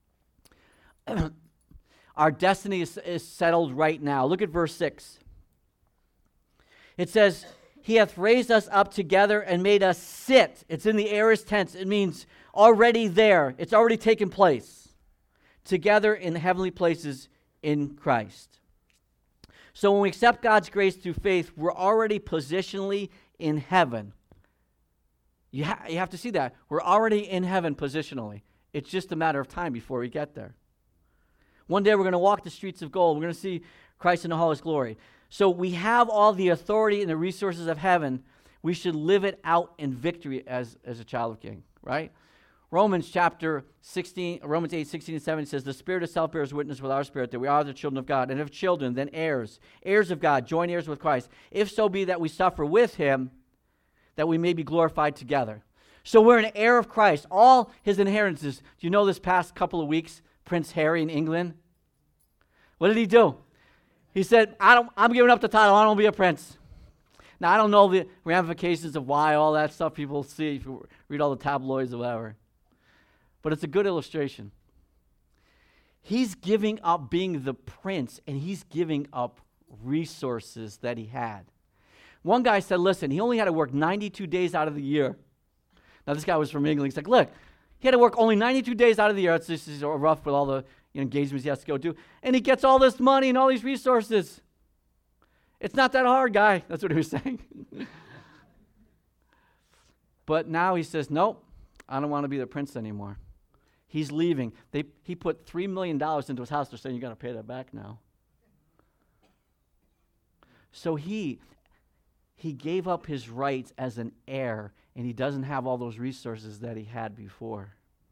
our destiny is, is settled right now. Look at verse six. It says, he hath raised us up together and made us sit. It's in the aorist tense. It means already there. It's already taken place. Together in heavenly places in Christ. So when we accept God's grace through faith, we're already positionally in heaven. You, ha- you have to see that. We're already in heaven positionally. It's just a matter of time before we get there. One day we're going to walk the streets of gold. We're going to see Christ in all his glory. So we have all the authority and the resources of heaven. We should live it out in victory as, as a child of King, right? Romans chapter sixteen, Romans eight, sixteen and seventeen says, the Spirit itself bears witness with our spirit that we are the children of God. And if children, then heirs, heirs of God, joint heirs with Christ. If so be that we suffer with him, that we may be glorified together. So we're an heir of Christ. All his inheritances. Do you know this past couple of weeks, Prince Harry in England? What did he do? He said, I don't, I'm giving up the title. I don't want to be a prince. Now, I don't know the ramifications of why all that stuff people see if you read all the tabloids or whatever. But it's a good illustration. He's giving up being the prince, and he's giving up resources that he had. One guy said, listen, he only had to work ninety-two days out of the year. Now, this guy was from England. He's like, look, he had to work only ninety-two days out of the year. It's just rough with all the you know, engagements he has to go do. And he gets all this money and all these resources. It's not that hard, guy. That's what he was saying. But now he says, nope, I don't want to be the prince anymore. He's leaving. They, he put three million dollars into his house. They're saying, you got to pay that back now. So he, he gave up his rights as an heir, and he doesn't have all those resources that he had before.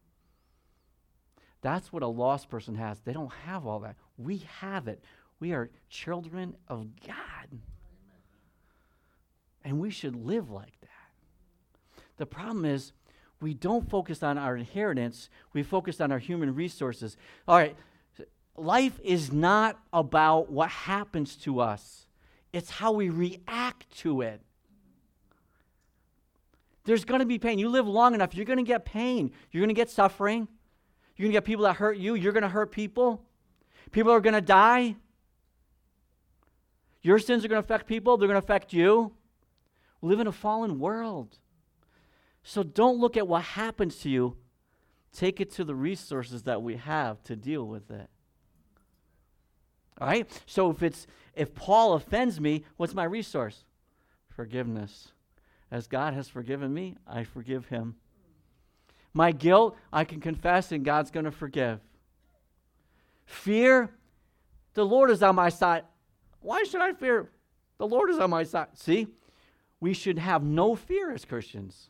That's what a lost person has. They don't have all that. We have it. We are children of God. And we should live like that. The problem is, we don't focus on our inheritance. We focus on our human resources. All right, life is not about what happens to us. It's how we react to it. There's going to be pain. You live long enough, you're going to get pain. You're going to get suffering. You're going to get people that hurt you. You're going to hurt people. People are going to die. Your sins are going to affect people. They're going to affect you. We live in a fallen world. So don't look at what happens to you. Take it to the resources that we have to deal with it. All right? So if it's if Paul offends me, what's my resource? Forgiveness. As God has forgiven me, I forgive him. My guilt, I can confess, and God's going to forgive. Fear, the Lord is on my side. Why should I fear? The Lord is on my side. See, we should have no fear as Christians.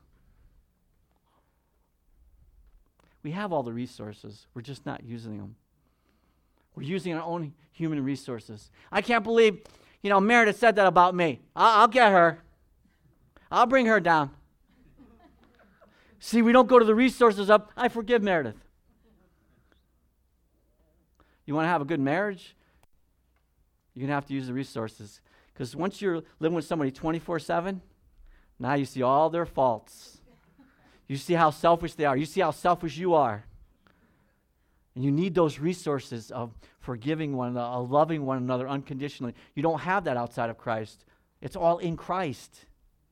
We have all the resources. We're just not using them. We're using our own human resources. I can't believe, you know, Meredith said that about me. I'll, I'll get her. I'll bring her down. See, we don't go to the resources of, I forgive Meredith. You want to have a good marriage? You're going to have to use the resources. Because once you're living with somebody twenty-four seven, now you see all their faults. You see how selfish they are. You see how selfish you are. And you need those resources of forgiving one another, of loving one another unconditionally. You don't have that outside of Christ. It's all in Christ.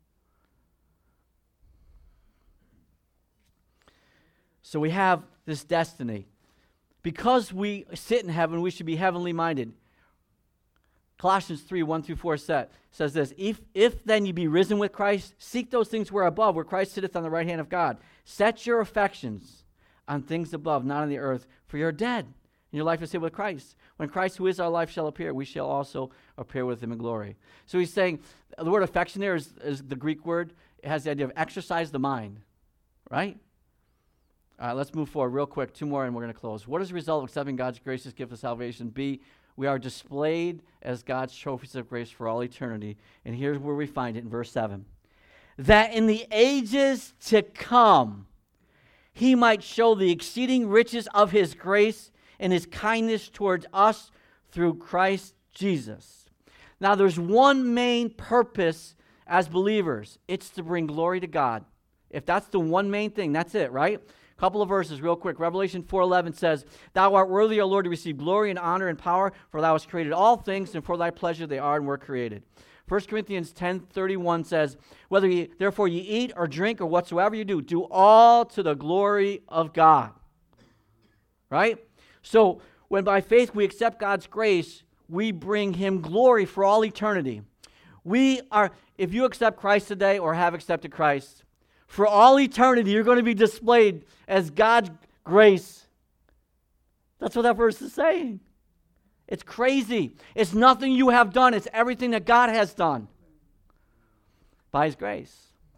So we have this destiny. Because we sit in heaven, we should be heavenly minded. Colossians three, one through four set, says this, if, if then you be risen with Christ, seek those things where above, where Christ sitteth on the right hand of God. Set your affections on things above, not on the earth, for you're dead, and your life is hid with Christ. When Christ, who is our life, shall appear, we shall also appear with him in glory. So he's saying, the word affection there is, is the Greek word. It has the idea of exercise the mind, right? All right, let's move forward real quick. Two more and we're going to close. What is the result of accepting God's gracious gift of salvation? B, we are displayed as God's trophies of grace for all eternity. And here's where we find it in verse seven. That in the ages to come, he might show the exceeding riches of his grace and his kindness towards us through Christ Jesus. Now there's one main purpose as believers. It's to bring glory to God. If that's the one main thing, that's it, right? Couple of verses real quick. Revelation four eleven says, Thou art worthy, O Lord, to receive glory and honor and power, for thou hast created all things, and for thy pleasure they are and were created. First Corinthians ten thirty-one says, Whether ye, therefore ye eat or drink or whatsoever you do, do all to the glory of God. Right? So, when by faith we accept God's grace, we bring him glory for all eternity. We are, if you accept Christ today or have accepted Christ, for all eternity, you're going to be displayed as God's grace. That's what that verse is saying. It's crazy. It's nothing you have done. It's everything that God has done by his grace.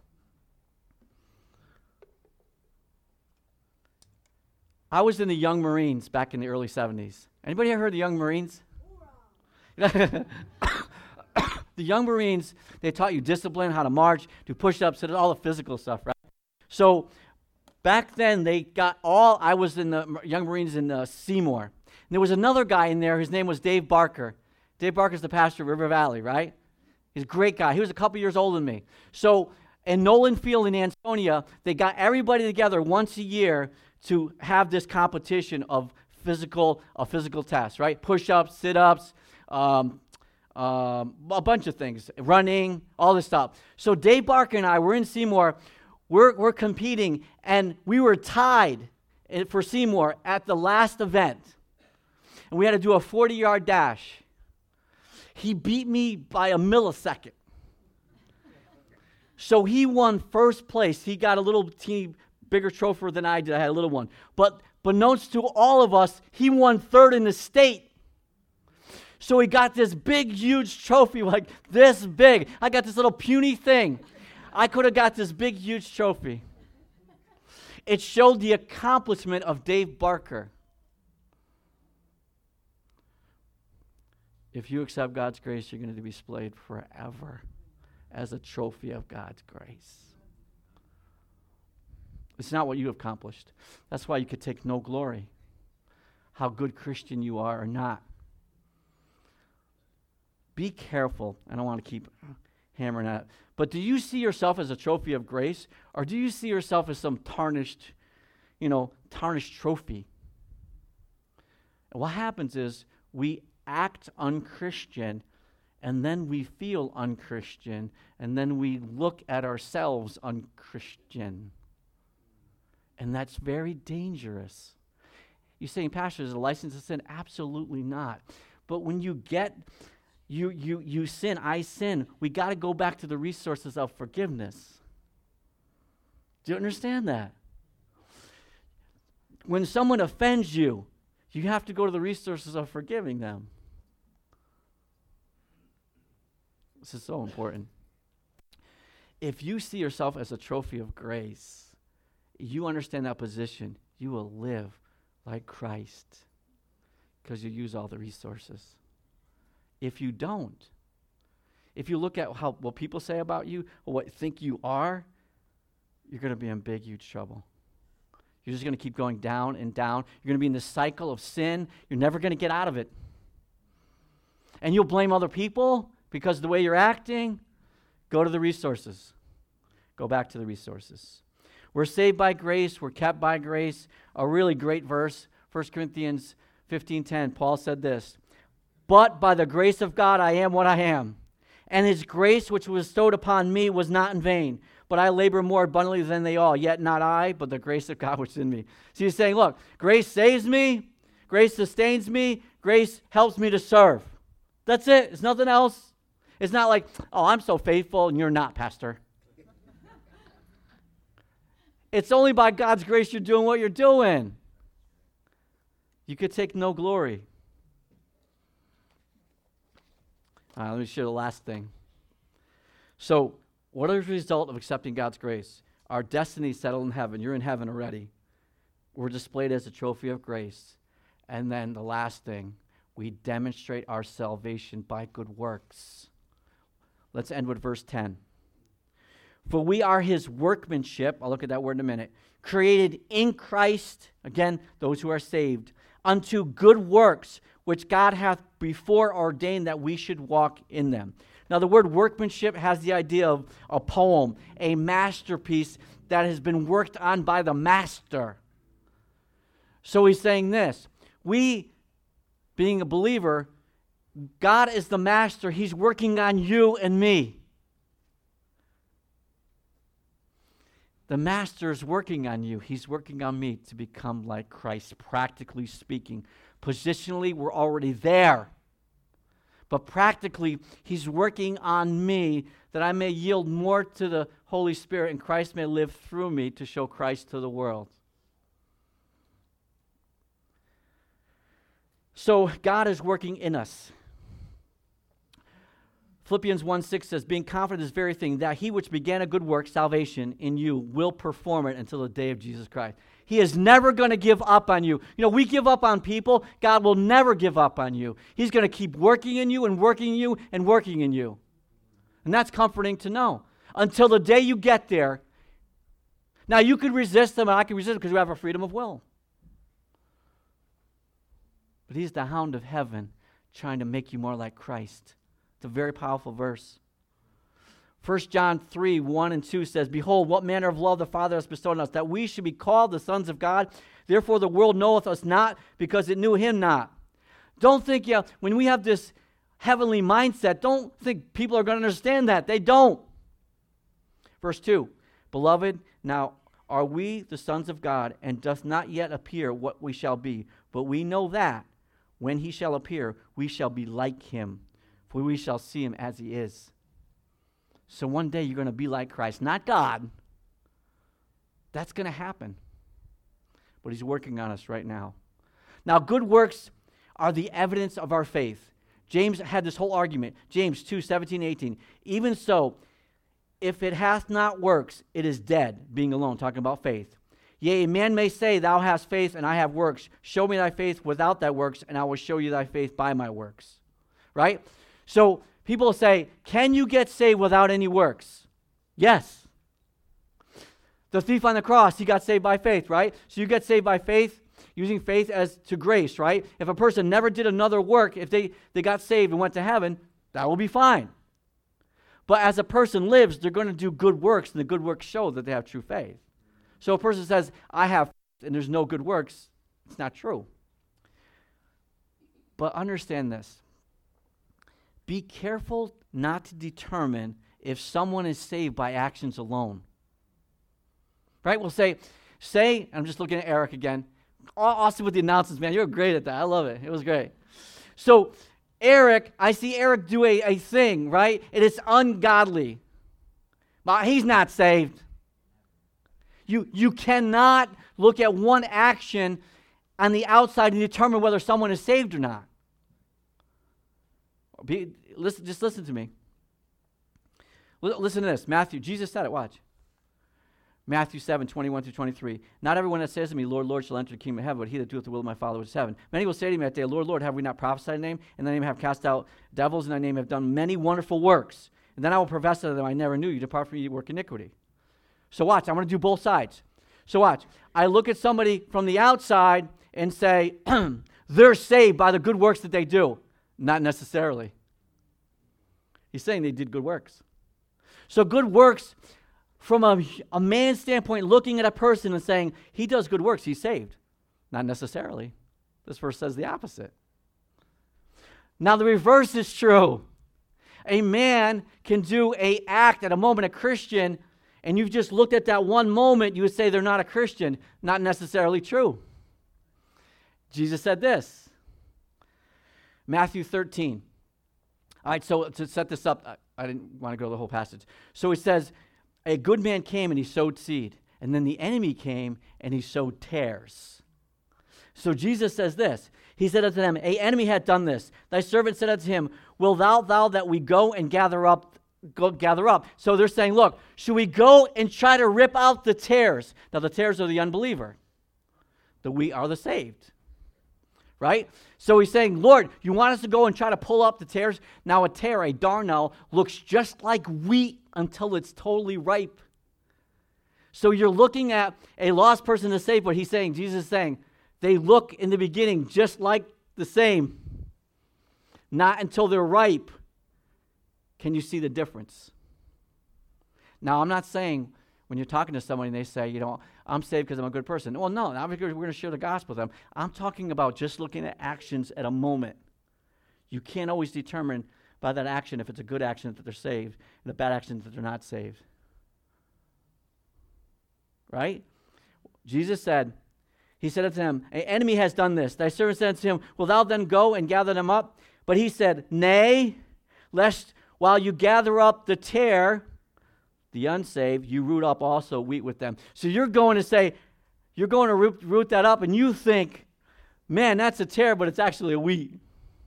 I was in the Young Marines back in the early seventies. Anybody ever heard of the Young Marines? The Young Marines, they taught you discipline, how to march, do push-ups, and all the physical stuff, right? So back then, they got all, I was in the Young Marines in uh, Seymour. And there was another guy in there, his name was Dave Barker. Dave Barker's the pastor of River Valley, right? He's a great guy. He was a couple years older than me. So in Nolan Field in Ansonia, they got everybody together once a year to have this competition of physical, a physical test, right? Push-ups, sit-ups, um, um, a bunch of things, running, all this stuff. So Dave Barker and I were in Seymour. We're, we're competing, and we were tied for Seymour at the last event. And we had to do a forty-yard dash. He beat me by a millisecond. So he won first place. He got a little teeny bigger trophy than I did. I had a little one. But beknownst to all of us, he won third in the state. So he got this big, huge trophy, like this big. I got this little puny thing. I could have got this big, huge trophy. It showed the accomplishment of Dave Barker. If you accept God's grace, you're going to be displayed forever as a trophy of God's grace. It's not what you have accomplished. That's why you could take no glory, how good Christian you are or not. Be careful. I don't want to keep hammering at it. But do you see yourself as a trophy of grace, or do you see yourself as some tarnished, you know, tarnished trophy? And what happens is we act unchristian, and then we feel unchristian, and then we look at ourselves unchristian. And that's very dangerous. You're saying, Pastor, is it a license to sin? Absolutely not. But when you get, you you you sin, I sin, we got to go back to the resources of forgiveness. Do you understand that? When someone offends you, you have to go to the resources of forgiving them. This is so important. If you see yourself as a trophy of grace, you understand that position, you will live like Christ because you use all the resources. If you don't, if you look at how what people say about you or what think you are, you're going to be in big, huge trouble. You're just going to keep going down and down. You're going to be in this cycle of sin. You're never going to get out of it. And you'll blame other people because of the way you're acting. Go to the resources. Go back to the resources. We're saved by grace. We're kept by grace. A really great verse, First Corinthians fifteen ten. Paul said this, "But by the grace of God I am what I am. And his grace which was bestowed upon me was not in vain. But I labor more abundantly than they all. Yet not I, but the grace of God which is in me." So he's saying, look, grace saves me. Grace sustains me. Grace helps me to serve. That's it. It's nothing else. It's not like, oh, I'm so faithful and you're not, Pastor. It's only by God's grace you're doing what you're doing. You could take no glory. All right, let me share the last thing. So, what is the result of accepting God's grace? Our destiny is settled in heaven. You're in heaven already. We're displayed as a trophy of grace. And then the last thing, we demonstrate our salvation by good works. Let's end with verse ten. "For we are his workmanship," I'll look at that word in a minute, "created in Christ," again, those who are saved, "unto good works, which God hath before ordained that we should walk in them." Now, the word workmanship has the idea of a poem, a masterpiece that has been worked on by the master. So he's saying this, we, being a believer, God is the master. He's working on you and me. The master is working on you. He's working on me to become like Christ, practically speaking. Positionally, we're already there. But practically, he's working on me that I may yield more to the Holy Spirit and Christ may live through me to show Christ to the world. So God is working in us. Philippians one six says, "Being confident of this very thing, that he which began a good work, salvation, in you, will perform it until the day of Jesus Christ." He is never going to give up on you. You know, we give up on people. God will never give up on you. He's going to keep working in you and working in you and working in you. And that's comforting to know. Until the day you get there. Now, you could resist him, and I can resist him because we have a freedom of will. But he's the hound of heaven trying to make you more like Christ. It's a very powerful verse. First John three, one and two says, "Behold, what manner of love the Father has bestowed on us, that we should be called the sons of God. Therefore the world knoweth us not, because it knew him not." Don't think, yeah, when we have this heavenly mindset, don't think people are going to understand that. They don't. Verse two, beloved, now are we the sons of God, and doth not yet appear what we shall be, but we know that when he shall appear, we shall be like him, for we shall see him as he is. So one day you're going to be like Christ, not God. That's going to happen. But he's working on us right now. Now, good works are the evidence of our faith. James had this whole argument. James two, seventeen, eighteen. Even so, if it hath not works, it is dead, being alone, talking about faith. Yea, a man may say, thou hast faith, and I have works. Show me thy faith without thy works, and I will show you thy faith by my works. Right? So, people say, can you get saved without any works? Yes. The thief on the cross, he got saved by faith, right? So you get saved by faith, using faith as to grace, right? If a person never did another work, if they, they got saved and went to heaven, that will be fine. But as a person lives, they're going to do good works, and the good works show that they have true faith. So a person says, I have faith, and there's no good works, it's not true. But understand this. Be careful not to determine if someone is saved by actions alone. Right? We'll say, say, I'm just looking at Eric again. Awesome with the announcements, man. You're great at that. I love it. It was great. So, Eric, I see Eric do a, a thing, right? It is ungodly. But he's not saved. You, you cannot look at one action on the outside and determine whether someone is saved or not. Be, listen, just listen to me. Listen to this. Matthew, Jesus said it, watch. Matthew seven, twenty-one through twenty-three. Not everyone that says to me, Lord, Lord, shall enter the kingdom of heaven, but he that doeth the will of my Father which is heaven. Many will say to me that day, Lord, Lord, have we not prophesied in thy name? In thy name have cast out devils, in thy name have done many wonderful works. And then I will profess to them, I never knew you. Depart from me, you work iniquity. So watch, I'm going to do both sides. So watch, I look at somebody from the outside and say, they're saved by the good works that they do. Not necessarily. He's saying they did good works. So good works, from a, a man's standpoint, looking at a person and saying, he does good works, he's saved. Not necessarily. This verse says the opposite. Now the reverse is true. A man can do an act at a moment, a Christian, and you've just looked at that one moment, you would say they're not a Christian. Not necessarily true. Jesus said this. Matthew thirteen. All right, so to set this up, I, I didn't want to go to the whole passage. So he says, a good man came and he sowed seed. And then the enemy came and he sowed tares. So Jesus says this. He said unto them, a enemy hath done this. Thy servant said unto him, will thou thou that we go and gather up, go gather up? So they're saying, look, should we go and try to rip out the tares? Now the tares are the unbeliever. The wheat are the saved. Right? So he's saying, Lord, you want us to go and try to pull up the tares? Now a tare, a darnel, looks just like wheat until it's totally ripe. So you're looking at a lost person to save, but he's saying, Jesus is saying, they look in the beginning just like the same. Not until they're ripe can you see the difference. Now, I'm not saying when you're talking to somebody and they say, you know, I'm saved because I'm a good person. Well, no, not because we're going to share the gospel with them. I'm talking about just looking at actions at a moment. You can't always determine by that action if it's a good action that they're saved and a bad action that they're not saved. Right? Jesus said, he said unto him, an enemy has done this. Thy servant said unto him, will thou then go and gather them up? But he said, nay, lest while you gather up the tare, the unsaved, you root up also wheat with them. So you're going to say, you're going to root, root that up, and you think, man, that's a tare, but it's actually a wheat.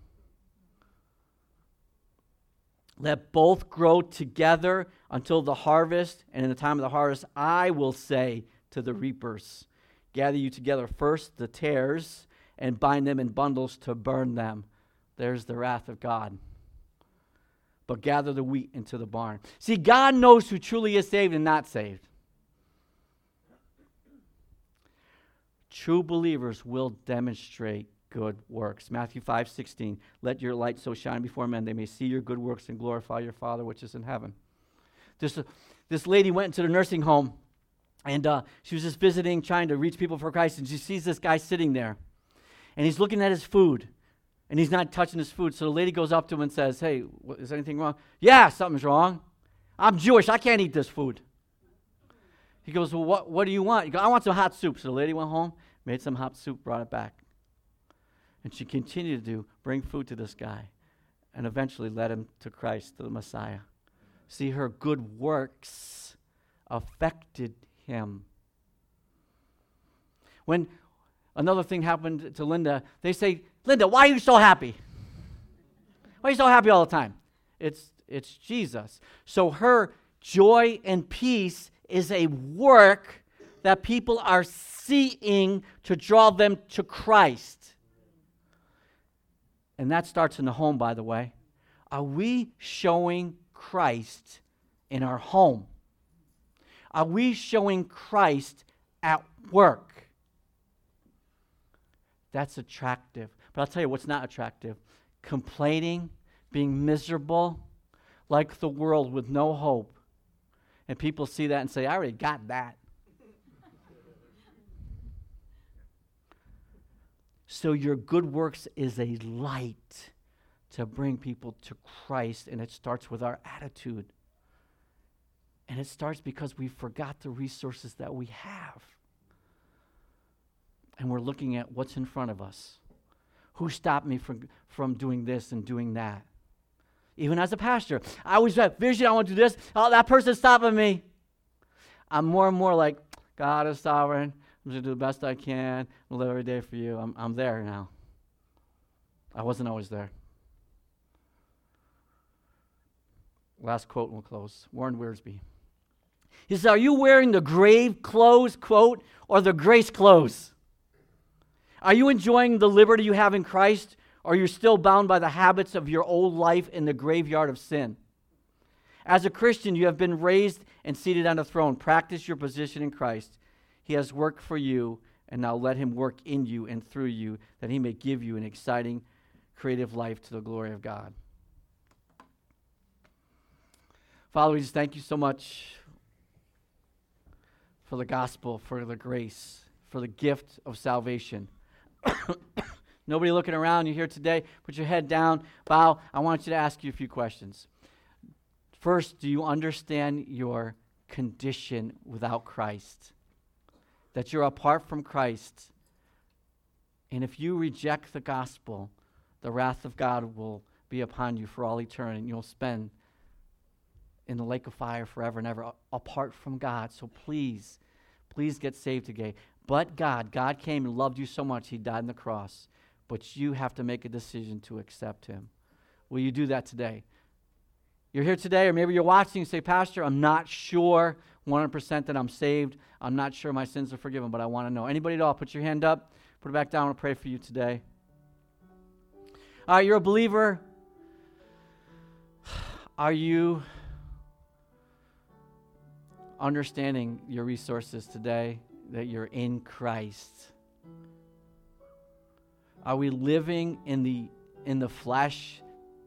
Let both grow together until the harvest, and in the time of the harvest, I will say to the reapers, gather you together first the tares, and bind them in bundles to burn them. There's the wrath of God. But gather the wheat into the barn. See, God knows who truly is saved and not saved. True believers will demonstrate good works. Matthew five sixteen. Let your light so shine before men they may see your good works and glorify your Father which is in heaven. This, uh, this lady went into the nursing home, and uh, she was just visiting, trying to reach people for Christ, and she sees this guy sitting there. And he's looking at his food. And he's not touching his food. So the lady goes up to him and says, hey, what, is anything wrong? Yeah, something's wrong. I'm Jewish. I can't eat this food. He goes, well, what, what do you want? He goes, I want some hot soup. So the lady went home, made some hot soup, brought it back. And she continued to bring food to this guy and eventually led him to Christ, to the Messiah. See, her good works affected him. When another thing happened to Linda, they say, Linda, why are you so happy? Why are you so happy all the time? It's, it's Jesus. So her joy and peace is a work that people are seeing to draw them to Christ. And that starts in the home, by the way. Are we showing Christ in our home? Are we showing Christ at work? That's attractive. But I'll tell you what's not attractive. Complaining, being miserable, like the world with no hope. And people see that and say, I already got that. So your good works is a light to bring people to Christ, and it starts with our attitude. And it starts because we forgot the resources that we have. And we're looking at what's in front of us. Who stopped me from, from doing this and doing that? Even as a pastor, I always have vision, I want to do this. Oh, that person's stopping me. I'm more and more like, God is sovereign. I'm going to do the best I can. I'll live every day for you. I'm, I'm there now. I wasn't always there. Last quote and we'll close. Warren Wiersbe. He says, are you wearing the grave clothes, quote, or the grace clothes? Are you enjoying the liberty you have in Christ, or are you still bound by the habits of your old life in the graveyard of sin? As a Christian, you have been raised and seated on a throne. Practice your position in Christ. He has worked for you, and now let him work in you and through you, that he may give you an exciting, creative life to the glory of God. Father, we just thank you so much for the gospel, for the grace, for the gift of salvation. Nobody looking around, you're here today, put your head down, bow. I want you to ask you a few questions. First, do you understand your condition without Christ? That you're apart from Christ. And if you reject the gospel, the wrath of God will be upon you for all eternity, and you'll spend in the lake of fire forever and ever, apart from God. So please, please get saved today. But God, God came and loved you so much, he died on the cross. But you have to make a decision to accept him. Will you do that today? You're here today, or maybe you're watching and say, Pastor, I'm not sure one hundred percent that I'm saved. I'm not sure my sins are forgiven, but I want to know. Anybody at all, put your hand up, put it back down, I'll pray for you today. All right, you're a believer. Are you understanding your resources today, that you're in Christ? Are we living in the in the flesh,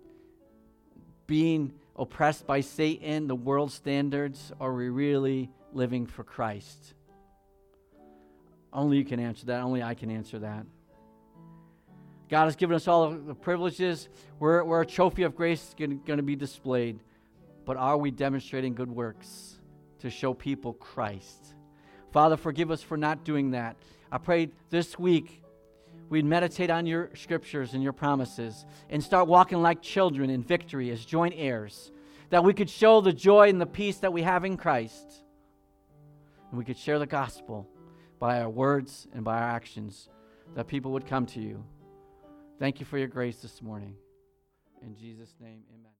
being oppressed by Satan, the world standards, or are we really living for Christ? Only you can answer that. Only I can answer that. God has given us all the privileges. We're, we're a trophy of grace going to be displayed. But are we demonstrating good works to show people Christ? Father, forgive us for not doing that. I pray this week we'd meditate on your scriptures and your promises and start walking like children in victory as joint heirs, that we could show the joy and the peace that we have in Christ. And we could share the gospel by our words and by our actions, that people would come to you. Thank you for your grace this morning. In Jesus' name, amen.